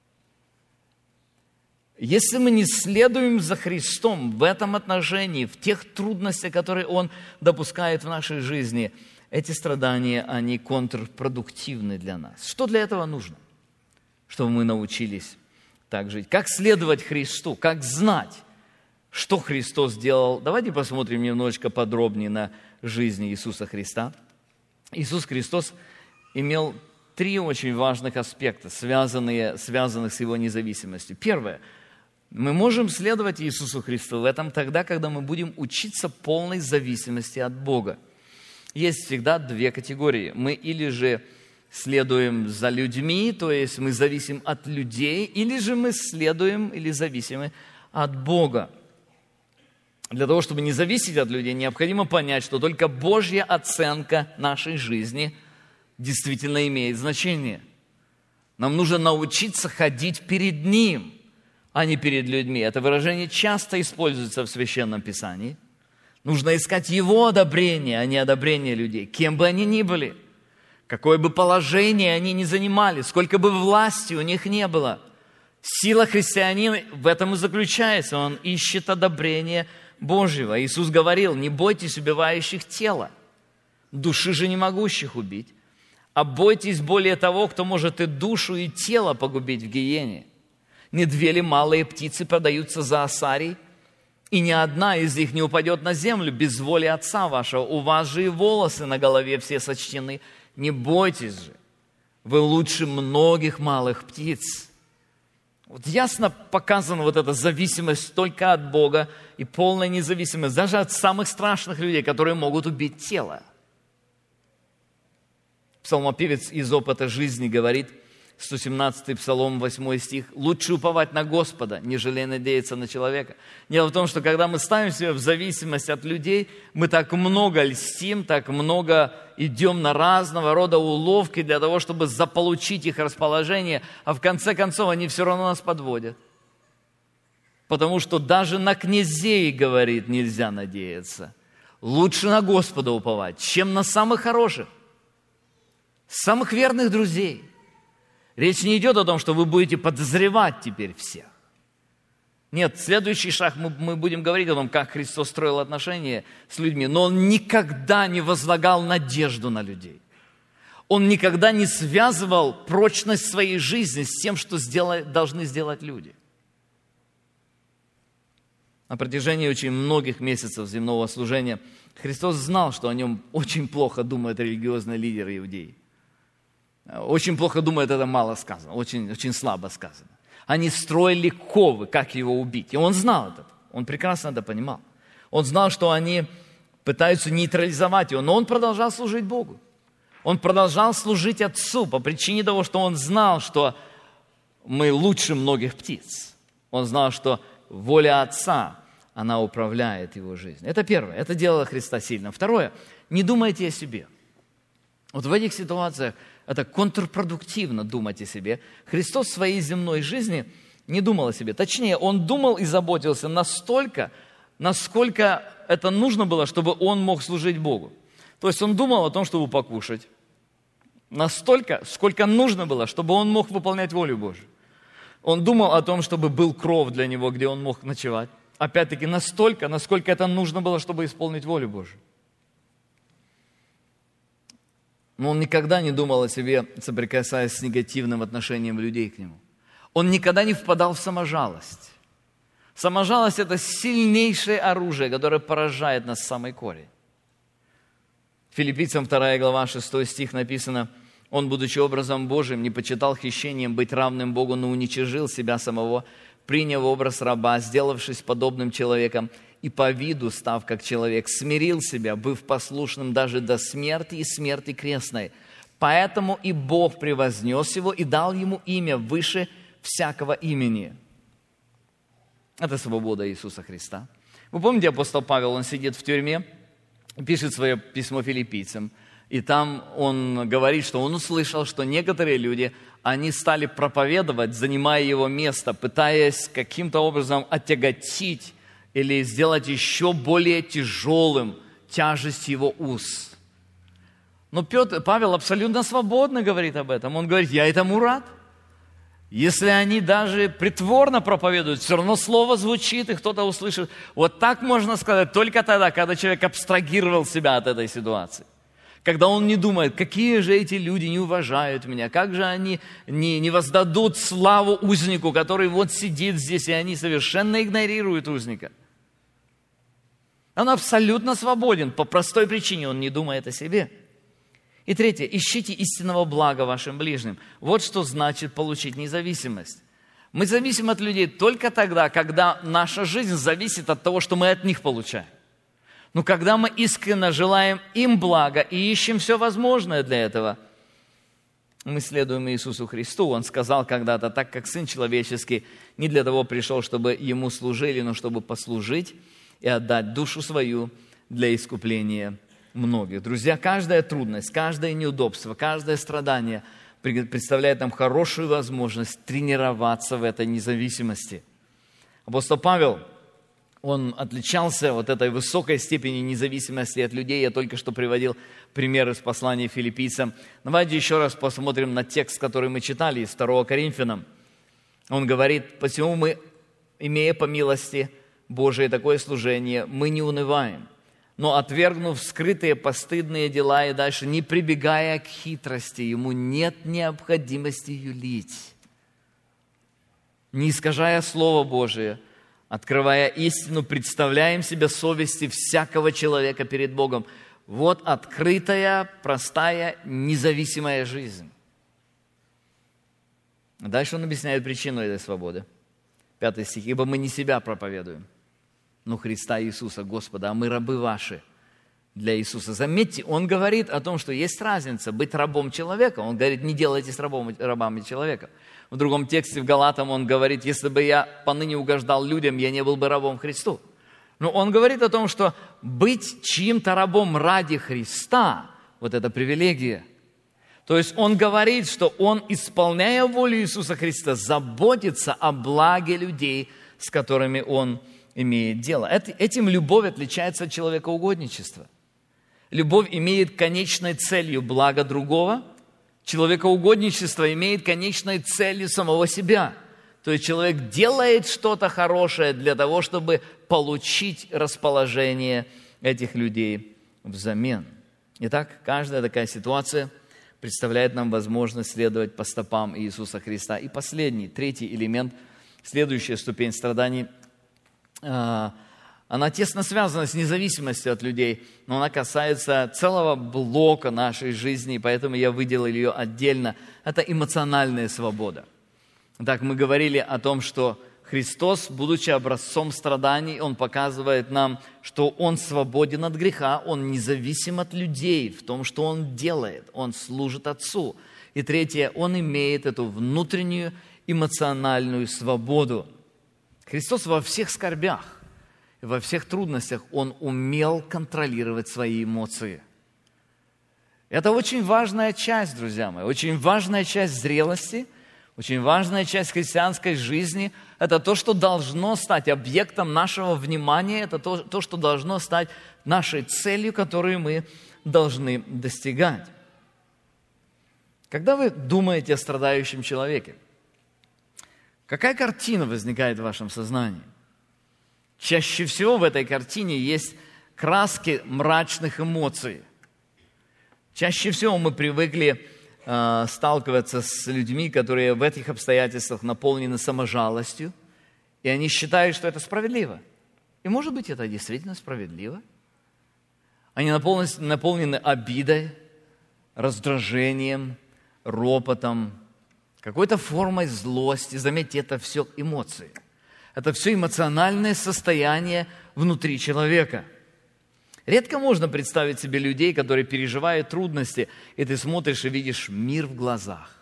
Если мы не следуем за Христом в этом отношении, в тех трудностях, которые Он допускает в нашей жизни, эти страдания, они контрпродуктивны для нас. Что для этого нужно? Чтобы мы научились так жить. Как следовать Христу? Как знать, что Христос сделал? Давайте посмотрим немножечко подробнее на жизнь Иисуса Христа. Иисус Христос имел 3 очень важных аспекта, связанных с Его независимостью. Первое. Мы можем следовать Иисусу Христу в этом тогда, когда мы будем учиться полной зависимости от Бога. Есть всегда 2 категории. Мы или же следуем за людьми, то есть мы зависим от людей, или же мы следуем или зависимы от Бога. Для того, чтобы не зависеть от людей, необходимо понять, что только Божья оценка нашей жизни действительно имеет значение. Нам нужно научиться ходить перед Ним, а не перед людьми. Это выражение часто используется в Священном Писании. Нужно искать Его одобрение, а не одобрение людей, кем бы они ни были, какое бы положение они ни занимали, сколько бы власти у них не было. Сила христианина в этом и заключается. Он ищет одобрение Божьего. Иисус говорил: не бойтесь убивающих тело, души же не могущих убить, а бойтесь более того, кто может и душу, и тело погубить в гиене. Не 2 ли малые птицы продаются за осарий, и ни одна из них не упадет на землю без воли Отца вашего. У вас же и волосы на голове все сочтены. Не бойтесь же, вы лучше многих малых птиц. Вот ясно показана вот эта зависимость только от Бога и полная независимость даже от самых страшных людей, которые могут убить тело. Псалмопевец из опыта жизни говорит, 117-й Псалом, 8 стих: «Лучше уповать на Господа, нежели надеяться на человека». Дело в том, что когда мы ставим себя в зависимость от людей, мы так много льстим, так много идем на разного рода уловки для того, чтобы заполучить их расположение, а в конце концов они все равно нас подводят. Потому что даже на князей, говорит, нельзя надеяться. Лучше на Господа уповать, чем на самых хороших, самых верных друзей. Речь не идет о том, что вы будете подозревать теперь всех. Нет, следующий шаг мы будем говорить о том, как Христос строил отношения с людьми, но Он никогда не возлагал надежду на людей. Он никогда не связывал прочность своей жизни с тем, что должны сделать люди. На протяжении очень многих месяцев земного служения Христос знал, что о Нем очень плохо думают религиозные лидеры иудеи. Очень плохо думают, это мало сказано, очень слабо сказано. Они строили ковы, как Его убить. И Он знал это, Он прекрасно это понимал. Он знал, что они пытаются нейтрализовать Его, но Он продолжал служить Богу. Он продолжал служить Отцу по причине того, что Он знал, что мы лучше многих птиц. Он знал, что воля Отца, она управляет Его жизнью. Это первое, это делало Христа сильным. Второе, не думайте о себе. Вот в этих ситуациях это контрпродуктивно думать о себе. Христос в своей земной жизни не думал о себе. Точнее, Он думал и заботился настолько, насколько это нужно было, чтобы Он мог служить Богу. То есть Он думал о том, чтобы покушать. Настолько, сколько нужно было, чтобы Он мог выполнять волю Божию. Он думал о том, чтобы был кров для Него, где Он мог ночевать. Опять-таки, настолько, насколько это нужно было, чтобы исполнить волю Божию. Но Он никогда не думал о себе, соприкасаясь с негативным отношением людей к Нему. Он никогда не впадал в саможалость. Саможалость – это сильнейшее оружие, которое поражает нас в самый корень. Филиппийцам 2 глава 6 стих написано: «Он, будучи образом Божиим, не почитал хищением быть равным Богу, но уничижил себя самого, приняв образ раба, сделавшись подобным человеком, и по виду, став как человек, смирил себя, быв послушным даже до смерти и смерти крестной. Поэтому и Бог превознес его и дал ему имя выше всякого имени». Это свобода Иисуса Христа. Вы помните, апостол Павел, он сидит в тюрьме, пишет свое письмо филиппийцам, и там он говорит, что он услышал, что некоторые люди, они стали проповедовать, занимая его место, пытаясь каким-то образом отяготить или сделать еще более тяжелым тяжесть его уз. Но Павел абсолютно свободно говорит об этом. Он говорит: я этому рад. Если они даже притворно проповедуют, все равно слово звучит, и кто-то услышит. Вот так можно сказать только тогда, когда человек абстрагировал себя от этой ситуации. Когда он не думает, какие же эти люди не уважают меня, как же они не воздадут славу узнику, который вот сидит здесь, и они совершенно игнорируют узника. Он абсолютно свободен, по простой причине он не думает о себе. И третье, ищите истинного блага вашим ближним. Вот что значит получить независимость. Мы зависим от людей только тогда, когда наша жизнь зависит от того, что мы от них получаем. Но когда мы искренне желаем им блага и ищем все возможное для этого, мы следуем Иисусу Христу. Он сказал когда-то: так как Сын Человеческий не для того пришел, чтобы Ему служили, но чтобы послужить и отдать душу свою для искупления многих. Друзья, каждая трудность, каждое неудобство, каждое страдание представляет нам хорошую возможность тренироваться в этой независимости. Апостол Павел, он отличался вот этой высокой степенью независимости от людей. Я только что приводил пример из послания филиппийцам. Давайте еще раз посмотрим на текст, который мы читали из 2 Коринфянам. Он говорит: «Посему мы, имея по милости Божией такое служение, мы не унываем, но, отвергнув скрытые постыдные дела и дальше, не прибегая к хитрости, ему нет необходимости юлить, не искажая Слово Божие, открывая истину, представляем себя совести всякого человека перед Богом». Вот открытая, простая, независимая жизнь. Дальше он объясняет причину этой свободы. 5 стих. «Ибо мы не себя проповедуем, но Христа Иисуса Господа, а мы рабы ваши для Иисуса». Заметьте, он говорит о том, что есть разница быть рабом человека. Он говорит: не делайтесь рабами человека. В другом тексте в Галатам он говорит: если бы я поныне угождал людям, я не был бы рабом Христу. Но он говорит о том, что быть чьим-то рабом ради Христа, вот это привилегия. То есть он говорит, что он, исполняя волю Иисуса Христа, заботится о благе людей, с которыми он имеет дело. Этим любовь отличается от человекоугодничества. Любовь имеет конечной целью благо другого. Человекоугодничество имеет конечной целью самого себя. То есть человек делает что-то хорошее для того, чтобы получить расположение этих людей взамен. Итак, каждая такая ситуация представляет нам возможность следовать по стопам Иисуса Христа. И последний, третий элемент, следующая ступень страданий, она тесно связана с независимостью от людей, но она касается целого блока нашей жизни, поэтому я выделил ее отдельно. Это эмоциональная свобода. Так, мы говорили о том, что Христос, будучи образцом страданий, Он показывает нам, что Он свободен от греха, Он независим от людей в том, что Он делает, Он служит Отцу. И третье, Он имеет эту внутреннюю эмоциональную свободу. Христос во всех скорбях, во всех трудностях, Он умел контролировать свои эмоции. Это очень важная часть, друзья мои, очень важная часть зрелости, очень важная часть христианской жизни. Это то, что должно стать объектом нашего внимания, это то, что должно стать нашей целью, которую мы должны достигать. Когда вы думаете о страдающем человеке, какая картина возникает в вашем сознании? Чаще всего в этой картине есть краски мрачных эмоций. Чаще всего мы привыкли сталкиваться с людьми, которые в этих обстоятельствах наполнены саможалостью, и они считают, что это справедливо. И, может быть, это действительно справедливо. Они наполнены обидой, раздражением, ропотом, какой-то формой злости. Заметьте, это все эмоции. Это все эмоциональное состояние внутри человека. Редко можно представить себе людей, которые переживают трудности, и ты смотришь и видишь мир в глазах.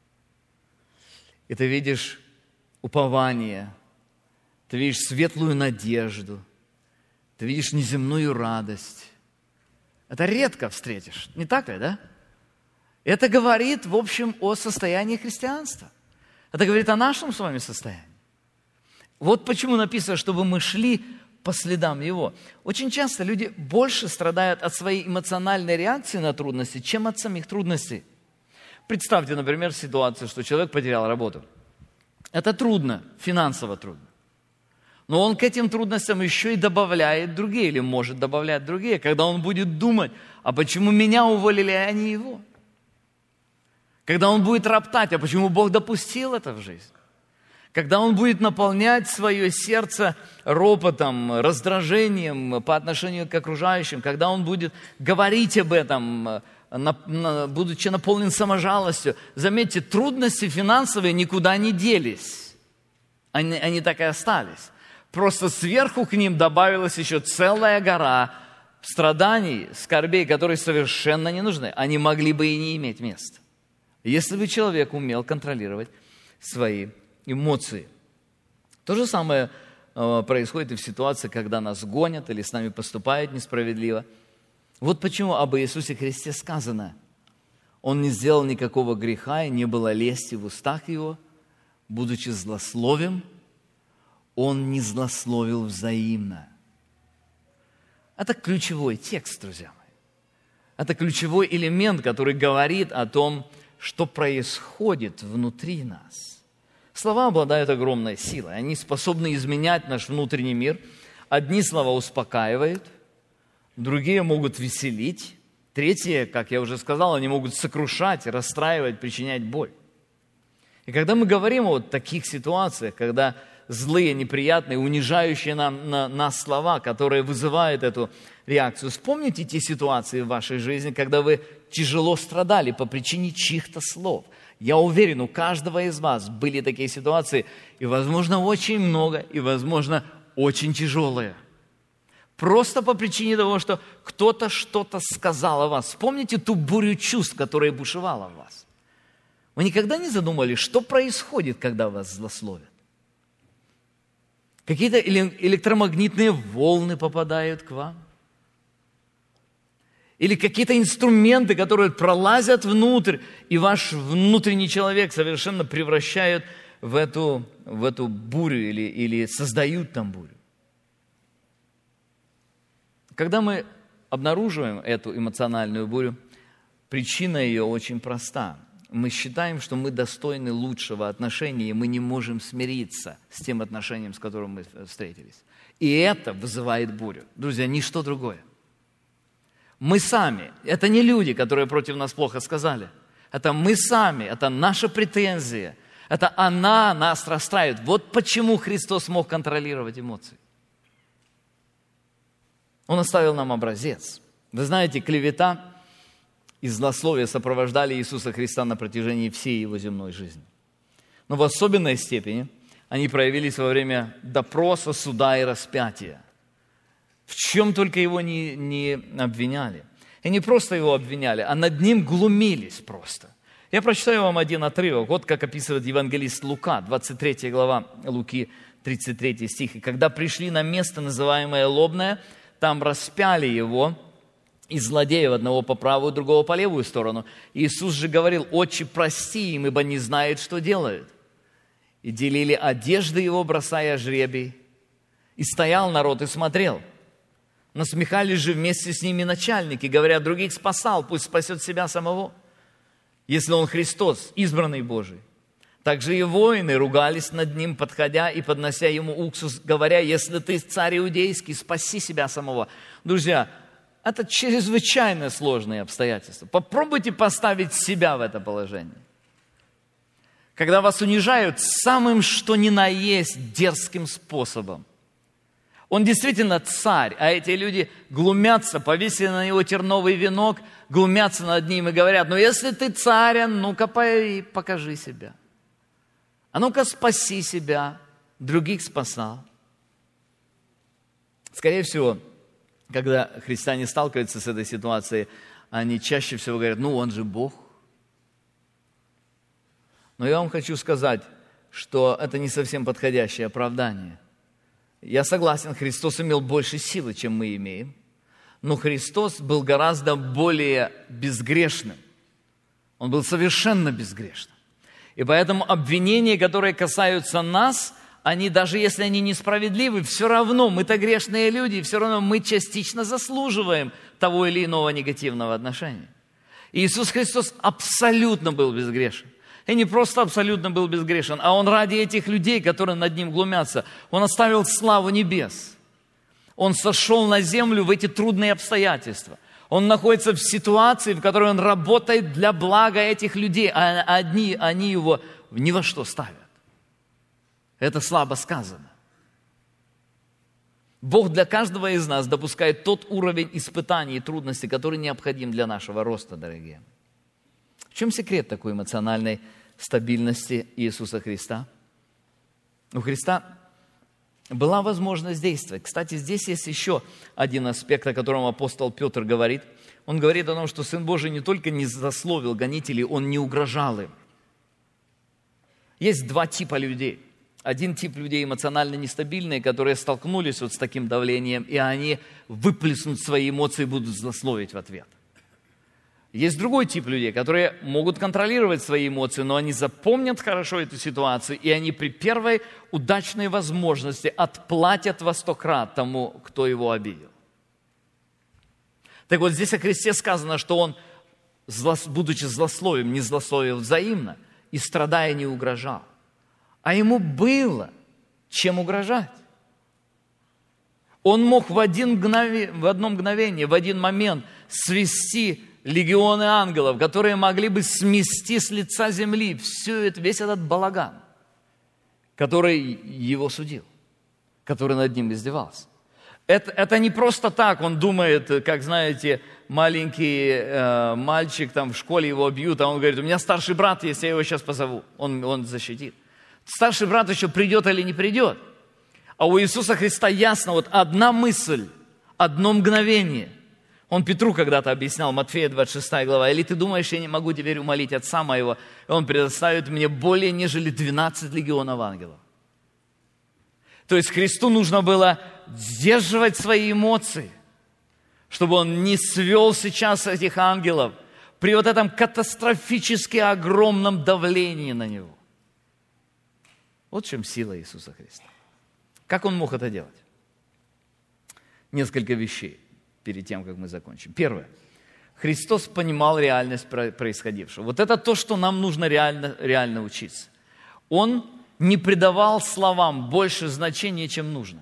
И ты видишь упование, ты видишь светлую надежду, ты видишь неземную радость. Это редко встретишь, не так ли, да? Это говорит, в общем, о состоянии христианства. Это говорит о нашем с вами состоянии. Вот почему написано, чтобы мы шли по следам Его. Очень часто люди больше страдают от своей эмоциональной реакции на трудности, чем от самих трудностей. Представьте, например, ситуацию, что человек потерял работу. Это трудно, финансово трудно. Но он к этим трудностям еще и добавляет другие, или может добавлять другие, когда он будет думать, а почему меня уволили, а не его? Когда он будет роптать, а почему Бог допустил это в жизнь? Когда он будет наполнять свое сердце ропотом, раздражением по отношению к окружающим, когда он будет говорить об этом, будучи наполнен саможалостью. Заметьте, трудности финансовые никуда не делись. Они так и остались. Просто сверху к ним добавилась еще целая гора страданий, скорбей, которые совершенно не нужны. Они могли бы и не иметь места, если бы человек умел контролировать свои эмоции. То же самое происходит и в ситуации, когда нас гонят или с нами поступают несправедливо. Вот почему об Иисусе Христе сказано: Он не сделал никакого греха, и не было лести в устах Его, будучи злословим, Он не злословил взаимно. Это ключевой текст, друзья мои. Это ключевой элемент, который говорит о том, что происходит внутри нас. Слова обладают огромной силой. Они способны изменять наш внутренний мир. Одни слова успокаивают, другие могут веселить, третьи, как я уже сказал, они могут сокрушать, расстраивать, причинять боль. И когда мы говорим о таких ситуациях, когда злые, неприятные, унижающие нас слова, которые вызывают эту реакцию, вспомните те ситуации в вашей жизни, когда вы тяжело страдали по причине чьих-то слов. Я уверен, у каждого из вас были такие ситуации, и, возможно, очень много, и, возможно, очень тяжелые. Просто по причине того, что кто-то что-то сказал о вас. Вспомните ту бурю чувств, которая бушевала в вас. Вы никогда не задумывались, что происходит, когда вас злословят? Какие-то электромагнитные волны попадают к вам? Или какие-то инструменты, которые пролазят внутрь, и ваш внутренний человек совершенно превращают в эту бурю или создают там бурю. Когда мы обнаруживаем эту эмоциональную бурю, причина ее очень проста. Мы считаем, что мы достойны лучшего отношения, и мы не можем смириться с тем отношением, с которым мы встретились. И это вызывает бурю. Друзья, ничто другое. Мы сами, это не люди, которые против нас плохо сказали. Это мы сами, это наша претензия. Это она нас расстраивает. Вот почему Христос мог контролировать эмоции. Он оставил нам образец. Вы знаете, клевета и злословие сопровождали Иисуса Христа на протяжении всей Его земной жизни. Но в особенной степени они проявились во время допроса, суда и распятия. В чем только Его не обвиняли. И не просто Его обвиняли, а над Ним глумились просто. Я прочитаю вам один отрывок. Вот как описывает евангелист Лука, 23 глава Луки, 33 стих. «И когда пришли на место, называемое Лобное, там распяли Его, и злодеев одного по правую, другого по левую сторону. Иисус же говорил: Отче, прости им, ибо не знают, что делают. И делили одежды Его, бросая жребий. И стоял народ и смотрел. Насмехались же вместе с ними начальники, говоря: других спасал, пусть спасет себя самого, если Он Христос, избранный Божий. Также и воины ругались над Ним, подходя и поднося Ему уксус, говоря: если ты царь иудейский, спаси себя самого. Друзья, это чрезвычайно сложные обстоятельства. Попробуйте поставить себя в это положение. Когда вас унижают самым что ни на есть дерзким способом. Он действительно царь, а эти люди глумятся, повесили на него терновый венок, глумятся над ним и говорят: ну если ты царь, ну-ка покажи себя. А ну-ка спаси себя. других спасал. Скорее всего, когда христиане сталкиваются с этой ситуацией, они чаще всего говорят, ну, он же Бог. Но я вам хочу сказать, что это не совсем подходящее оправдание. Я согласен, Христос имел больше силы, чем мы имеем, но Христос был гораздо более безгрешным. Он был совершенно безгрешным. И поэтому обвинения, которые касаются нас, они, даже если они несправедливы, все равно мы-то грешные люди, и все равно мы частично заслуживаем того или иного негативного отношения. И Иисус Христос абсолютно был безгрешен. И не просто абсолютно был безгрешен, а Он ради этих людей, которые над Ним глумятся, Он оставил славу небес. Он сошел на землю в эти трудные обстоятельства. Он находится в ситуации, в которой Он работает для блага этих людей, а они Его ни во что ставят. Это слабо сказано. Бог для каждого из нас допускает тот уровень испытаний и трудностей, который необходим для нашего роста, дорогие. В чем секрет такой эмоциональной стабильности Иисуса Христа? У Христа была возможность действовать. Кстати, здесь есть еще один аспект, о котором апостол Петр говорит. Он говорит о том, что Сын Божий не только не злословил гонителей, Он не угрожал им. Есть два типа людей. Один тип людей эмоционально нестабильные, которые столкнулись вот с таким давлением, и они выплеснут свои эмоции и будут злословить в ответ. Есть другой тип людей, которые могут контролировать свои эмоции, но они запомнят хорошо эту ситуацию, и они при первой удачной возможности отплатят во 100 крат тому, кто его обидел. Так вот, здесь о Христе сказано, что Он, будучи злословием, не злословил взаимно, и страдая не угрожал. А Ему было чем угрожать. Он мог в одно мгновение, в один момент свести легионы ангелов, которые могли бы смести с лица земли весь этот балаган, который Его судил, который над ним издевался. Это не просто так, он думает, как, знаете, маленький мальчик, там в школе его бьют, а он говорит, у меня старший брат есть, я его сейчас позову, он защитит. Старший брат еще придет или не придет. А у Иисуса Христа ясно, вот одна мысль, одно мгновение. Он Петру когда-то объяснял, Матфея 26 глава, «Или ты думаешь, я не могу теперь умолить Отца моего, и Он предоставит мне более, нежели 12 легионов ангелов». То есть Христу нужно было сдерживать свои эмоции, чтобы Он не свел сейчас этих ангелов при вот этом катастрофически огромном давлении на Него. Вот в чем сила Иисуса Христа. Как Он мог это делать? Несколько вещей перед тем, как мы закончим. Первое. Христос понимал реальность происходившего. Вот это то, что нам нужно реально учиться. Он не придавал словам больше значения, чем нужно.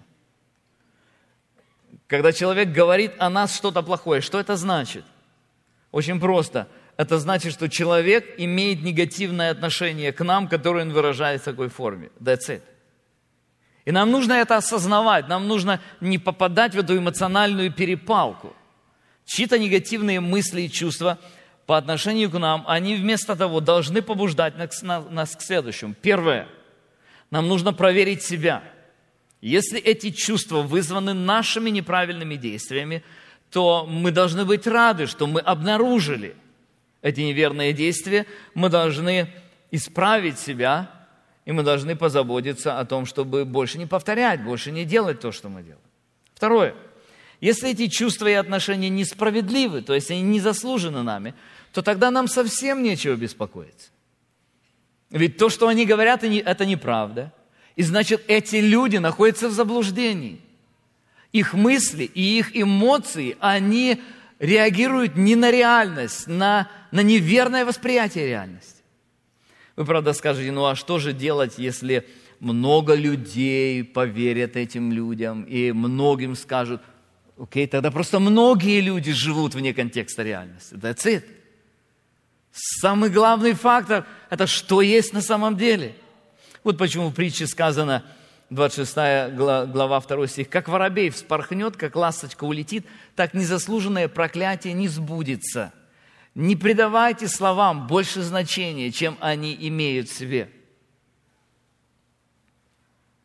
Когда человек говорит о нас что-то плохое, что это значит? Очень просто. Это значит, что человек имеет негативное отношение к нам, которое он выражает в такой форме. That's it. И нам нужно это осознавать, нам нужно не попадать в эту эмоциональную перепалку. Чьи-то негативные мысли и чувства по отношению к нам, они вместо того должны побуждать нас к следующему. Первое. Нам нужно проверить себя. Если эти чувства вызваны нашими неправильными действиями, то мы должны быть рады, что мы обнаружили эти неверные действия. Мы должны исправить себя, и мы должны позаботиться о том, чтобы больше не повторять, больше не делать то, что мы делаем. Второе. Если эти чувства и отношения несправедливы, то есть они не заслужены нами, то тогда нам совсем нечего беспокоиться. Ведь то, что они говорят, это неправда. И значит, эти люди находятся в заблуждении. Их мысли и их эмоции, они реагируют не на реальность, на неверное восприятие реальности. Вы, правда, скажете, ну а что же делать, если много людей поверят этим людям, и многим скажут, окей, тогда просто многие люди живут вне контекста реальности. That's it. Самый главный фактор – это что есть на самом деле. Вот почему в притче сказано, 26 глава, 2 стих, «Как воробей вспорхнет, как ласточка улетит, так незаслуженное проклятие не сбудется. Не придавайте словам больше значения, чем они имеют в себе».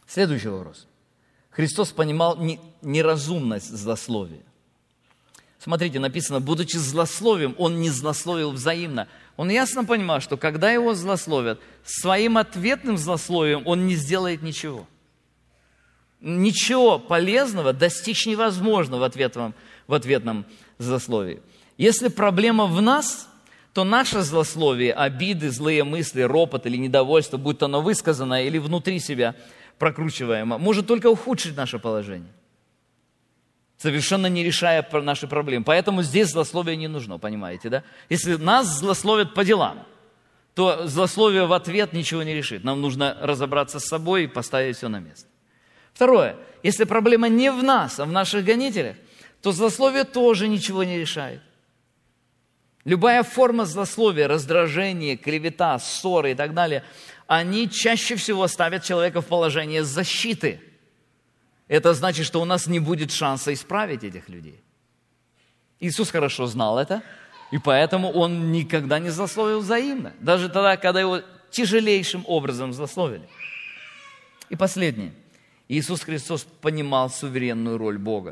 Следующий вопрос. Христос понимал неразумность злословия. Смотрите, написано, будучи злословием, Он не злословил взаимно. Он ясно понимал, что когда Его злословят, своим ответным злословием Он не сделает ничего. Ничего полезного достичь невозможно в ответном злословии. Если проблема в нас, то наше злословие, обиды, злые мысли, ропот или недовольство, будь то оно высказанное или внутри себя прокручиваемо, может только ухудшить наше положение, совершенно не решая наши проблемы. Поэтому здесь злословие не нужно, понимаете, да? Если нас злословят по делам, то злословие в ответ ничего не решит. Нам нужно разобраться с собой и поставить все на место. Второе. Если проблема не в нас, а в наших гонителях, то злословие тоже ничего не решает. Любая форма злословия, раздражение, клевета, ссоры и так далее, они чаще всего ставят человека в положение защиты. Это значит, что у нас не будет шанса исправить этих людей. Иисус хорошо знал это, и поэтому Он никогда не злословил взаимно. Даже тогда, когда Его тяжелейшим образом злословили. И последнее. Иисус Христос понимал суверенную роль Бога.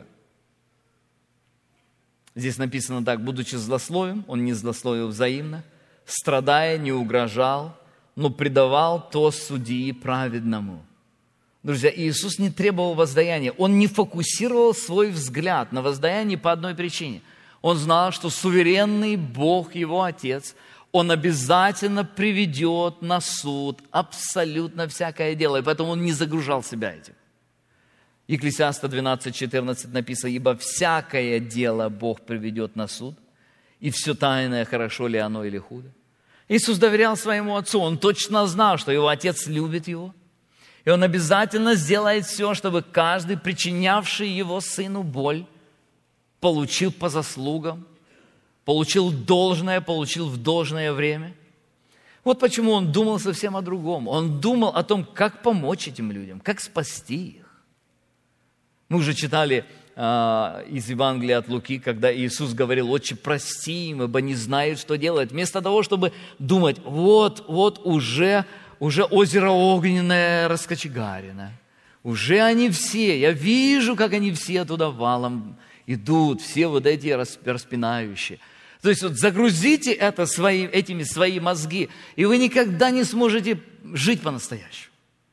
Здесь написано так, будучи злословием, Он не злословил взаимно, страдая, не угрожал, но предавал то судьи праведному. Друзья, Иисус не требовал воздаяния. Он не фокусировал свой взгляд на воздаянии по одной причине. Он знал, что суверенный Бог, Его Отец, Он обязательно приведет на суд абсолютно всякое дело. И поэтому Он не загружал себя этим. Екклесиаста 12:14 написано, «Ибо всякое дело Бог приведет на суд, и все тайное, хорошо ли оно или худо». Иисус доверял своему Отцу, Он точно знал, что Его Отец любит Его, и Он обязательно сделает все, чтобы каждый, причинявший Его Сыну боль, получил по заслугам, получил должное, получил в должное время. Вот почему Он думал совсем о другом. Он думал о том, как помочь этим людям, как спасти их. Мы уже читали из Евангелия от Луки, когда Иисус говорил, «Отче, прости им, ибо не знают, что делать». Вместо того, чтобы думать, вот уже озеро огненное раскочегарено. Уже они все, я вижу, как они все туда валом идут, все вот эти распинающие. То есть вот загрузите этими свои мозги, и вы никогда не сможете жить по-настоящему.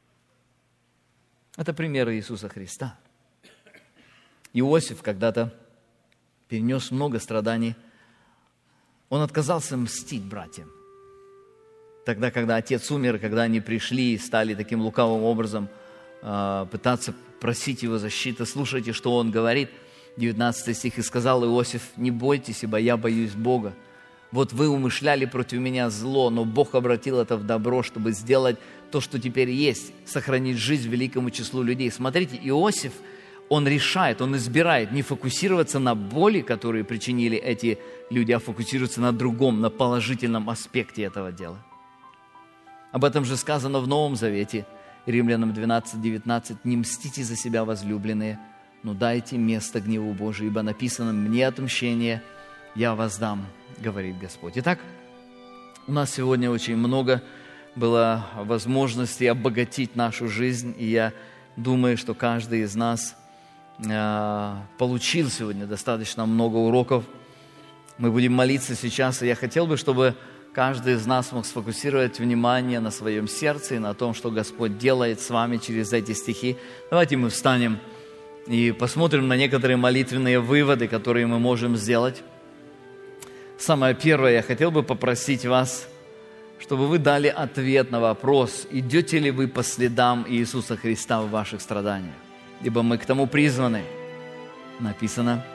Это пример Иисуса Христа. Иосиф когда-то перенес много страданий. Он отказался мстить братьям. Тогда, когда отец умер, когда они пришли и стали таким лукавым образом пытаться просить его защиты, слушайте, что он говорит. 19 стих. «И сказал Иосиф, не бойтесь, ибо я боюсь Бога. Вот вы умышляли против меня зло, но Бог обратил это в добро, чтобы сделать то, что теперь есть, сохранить жизнь великому числу людей». Смотрите, Иосиф, он решает, он избирает не фокусироваться на боли, которые причинили эти люди, а фокусироваться на другом, на положительном аспекте этого дела. Об этом же сказано в Новом Завете, Римлянам 12:19, «Не мстите за себя, возлюбленные, но дайте место гневу Божию, ибо написано, мне отмщение, я воздам, говорит Господь». Итак, у нас сегодня очень много было возможностей обогатить нашу жизнь, и я думаю, что каждый из нас получил сегодня достаточно много уроков. Мы будем молиться сейчас, и я хотел бы, чтобы каждый из нас мог сфокусировать внимание на своем сердце и на том, что Господь делает с вами через эти стихи. Давайте мы встанем и посмотрим на некоторые молитвенные выводы, которые мы можем сделать. Самое первое, я хотел бы попросить вас, чтобы вы дали ответ на вопрос, идете ли вы по следам Иисуса Христа в ваших страданиях. Ибо мы к тому призваны. Написано.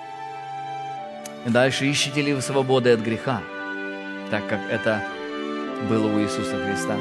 И дальше, ищете ли вы свободы от греха, так как это было у Иисуса Христа.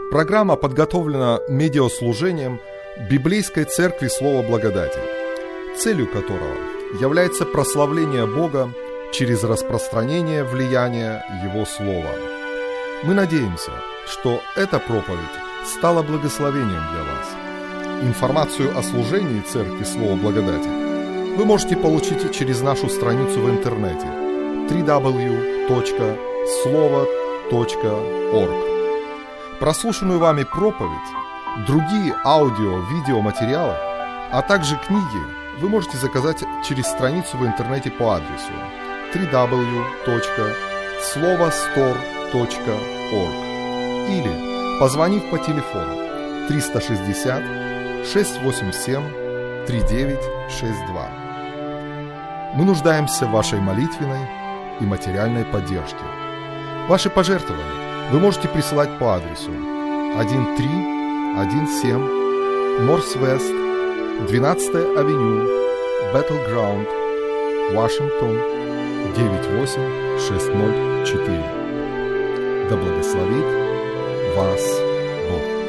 Программа подготовлена медиаслужением Библейской церкви Слова Благодати. целью которого является прославление Бога через распространение влияния Его Слова. Мы надеемся, что эта проповедь стала благословением для вас. Информацию о служении Церкви Слова Благодати вы можете получить через нашу страницу в интернете www.slovo.org. Прослушанную вами проповедь, другие аудио-видеоматериалы, а также книги вы можете заказать через страницу в интернете по адресу www.slovostore.org или позвонив по телефону 360 687 3962. Мы нуждаемся в вашей молитвенной и материальной поддержке. Ваши пожертвования вы можете присылать по адресу 1317 Northwest 12-я авеню, Battleground, Вашингтон, 98604. Да благословит вас Бог.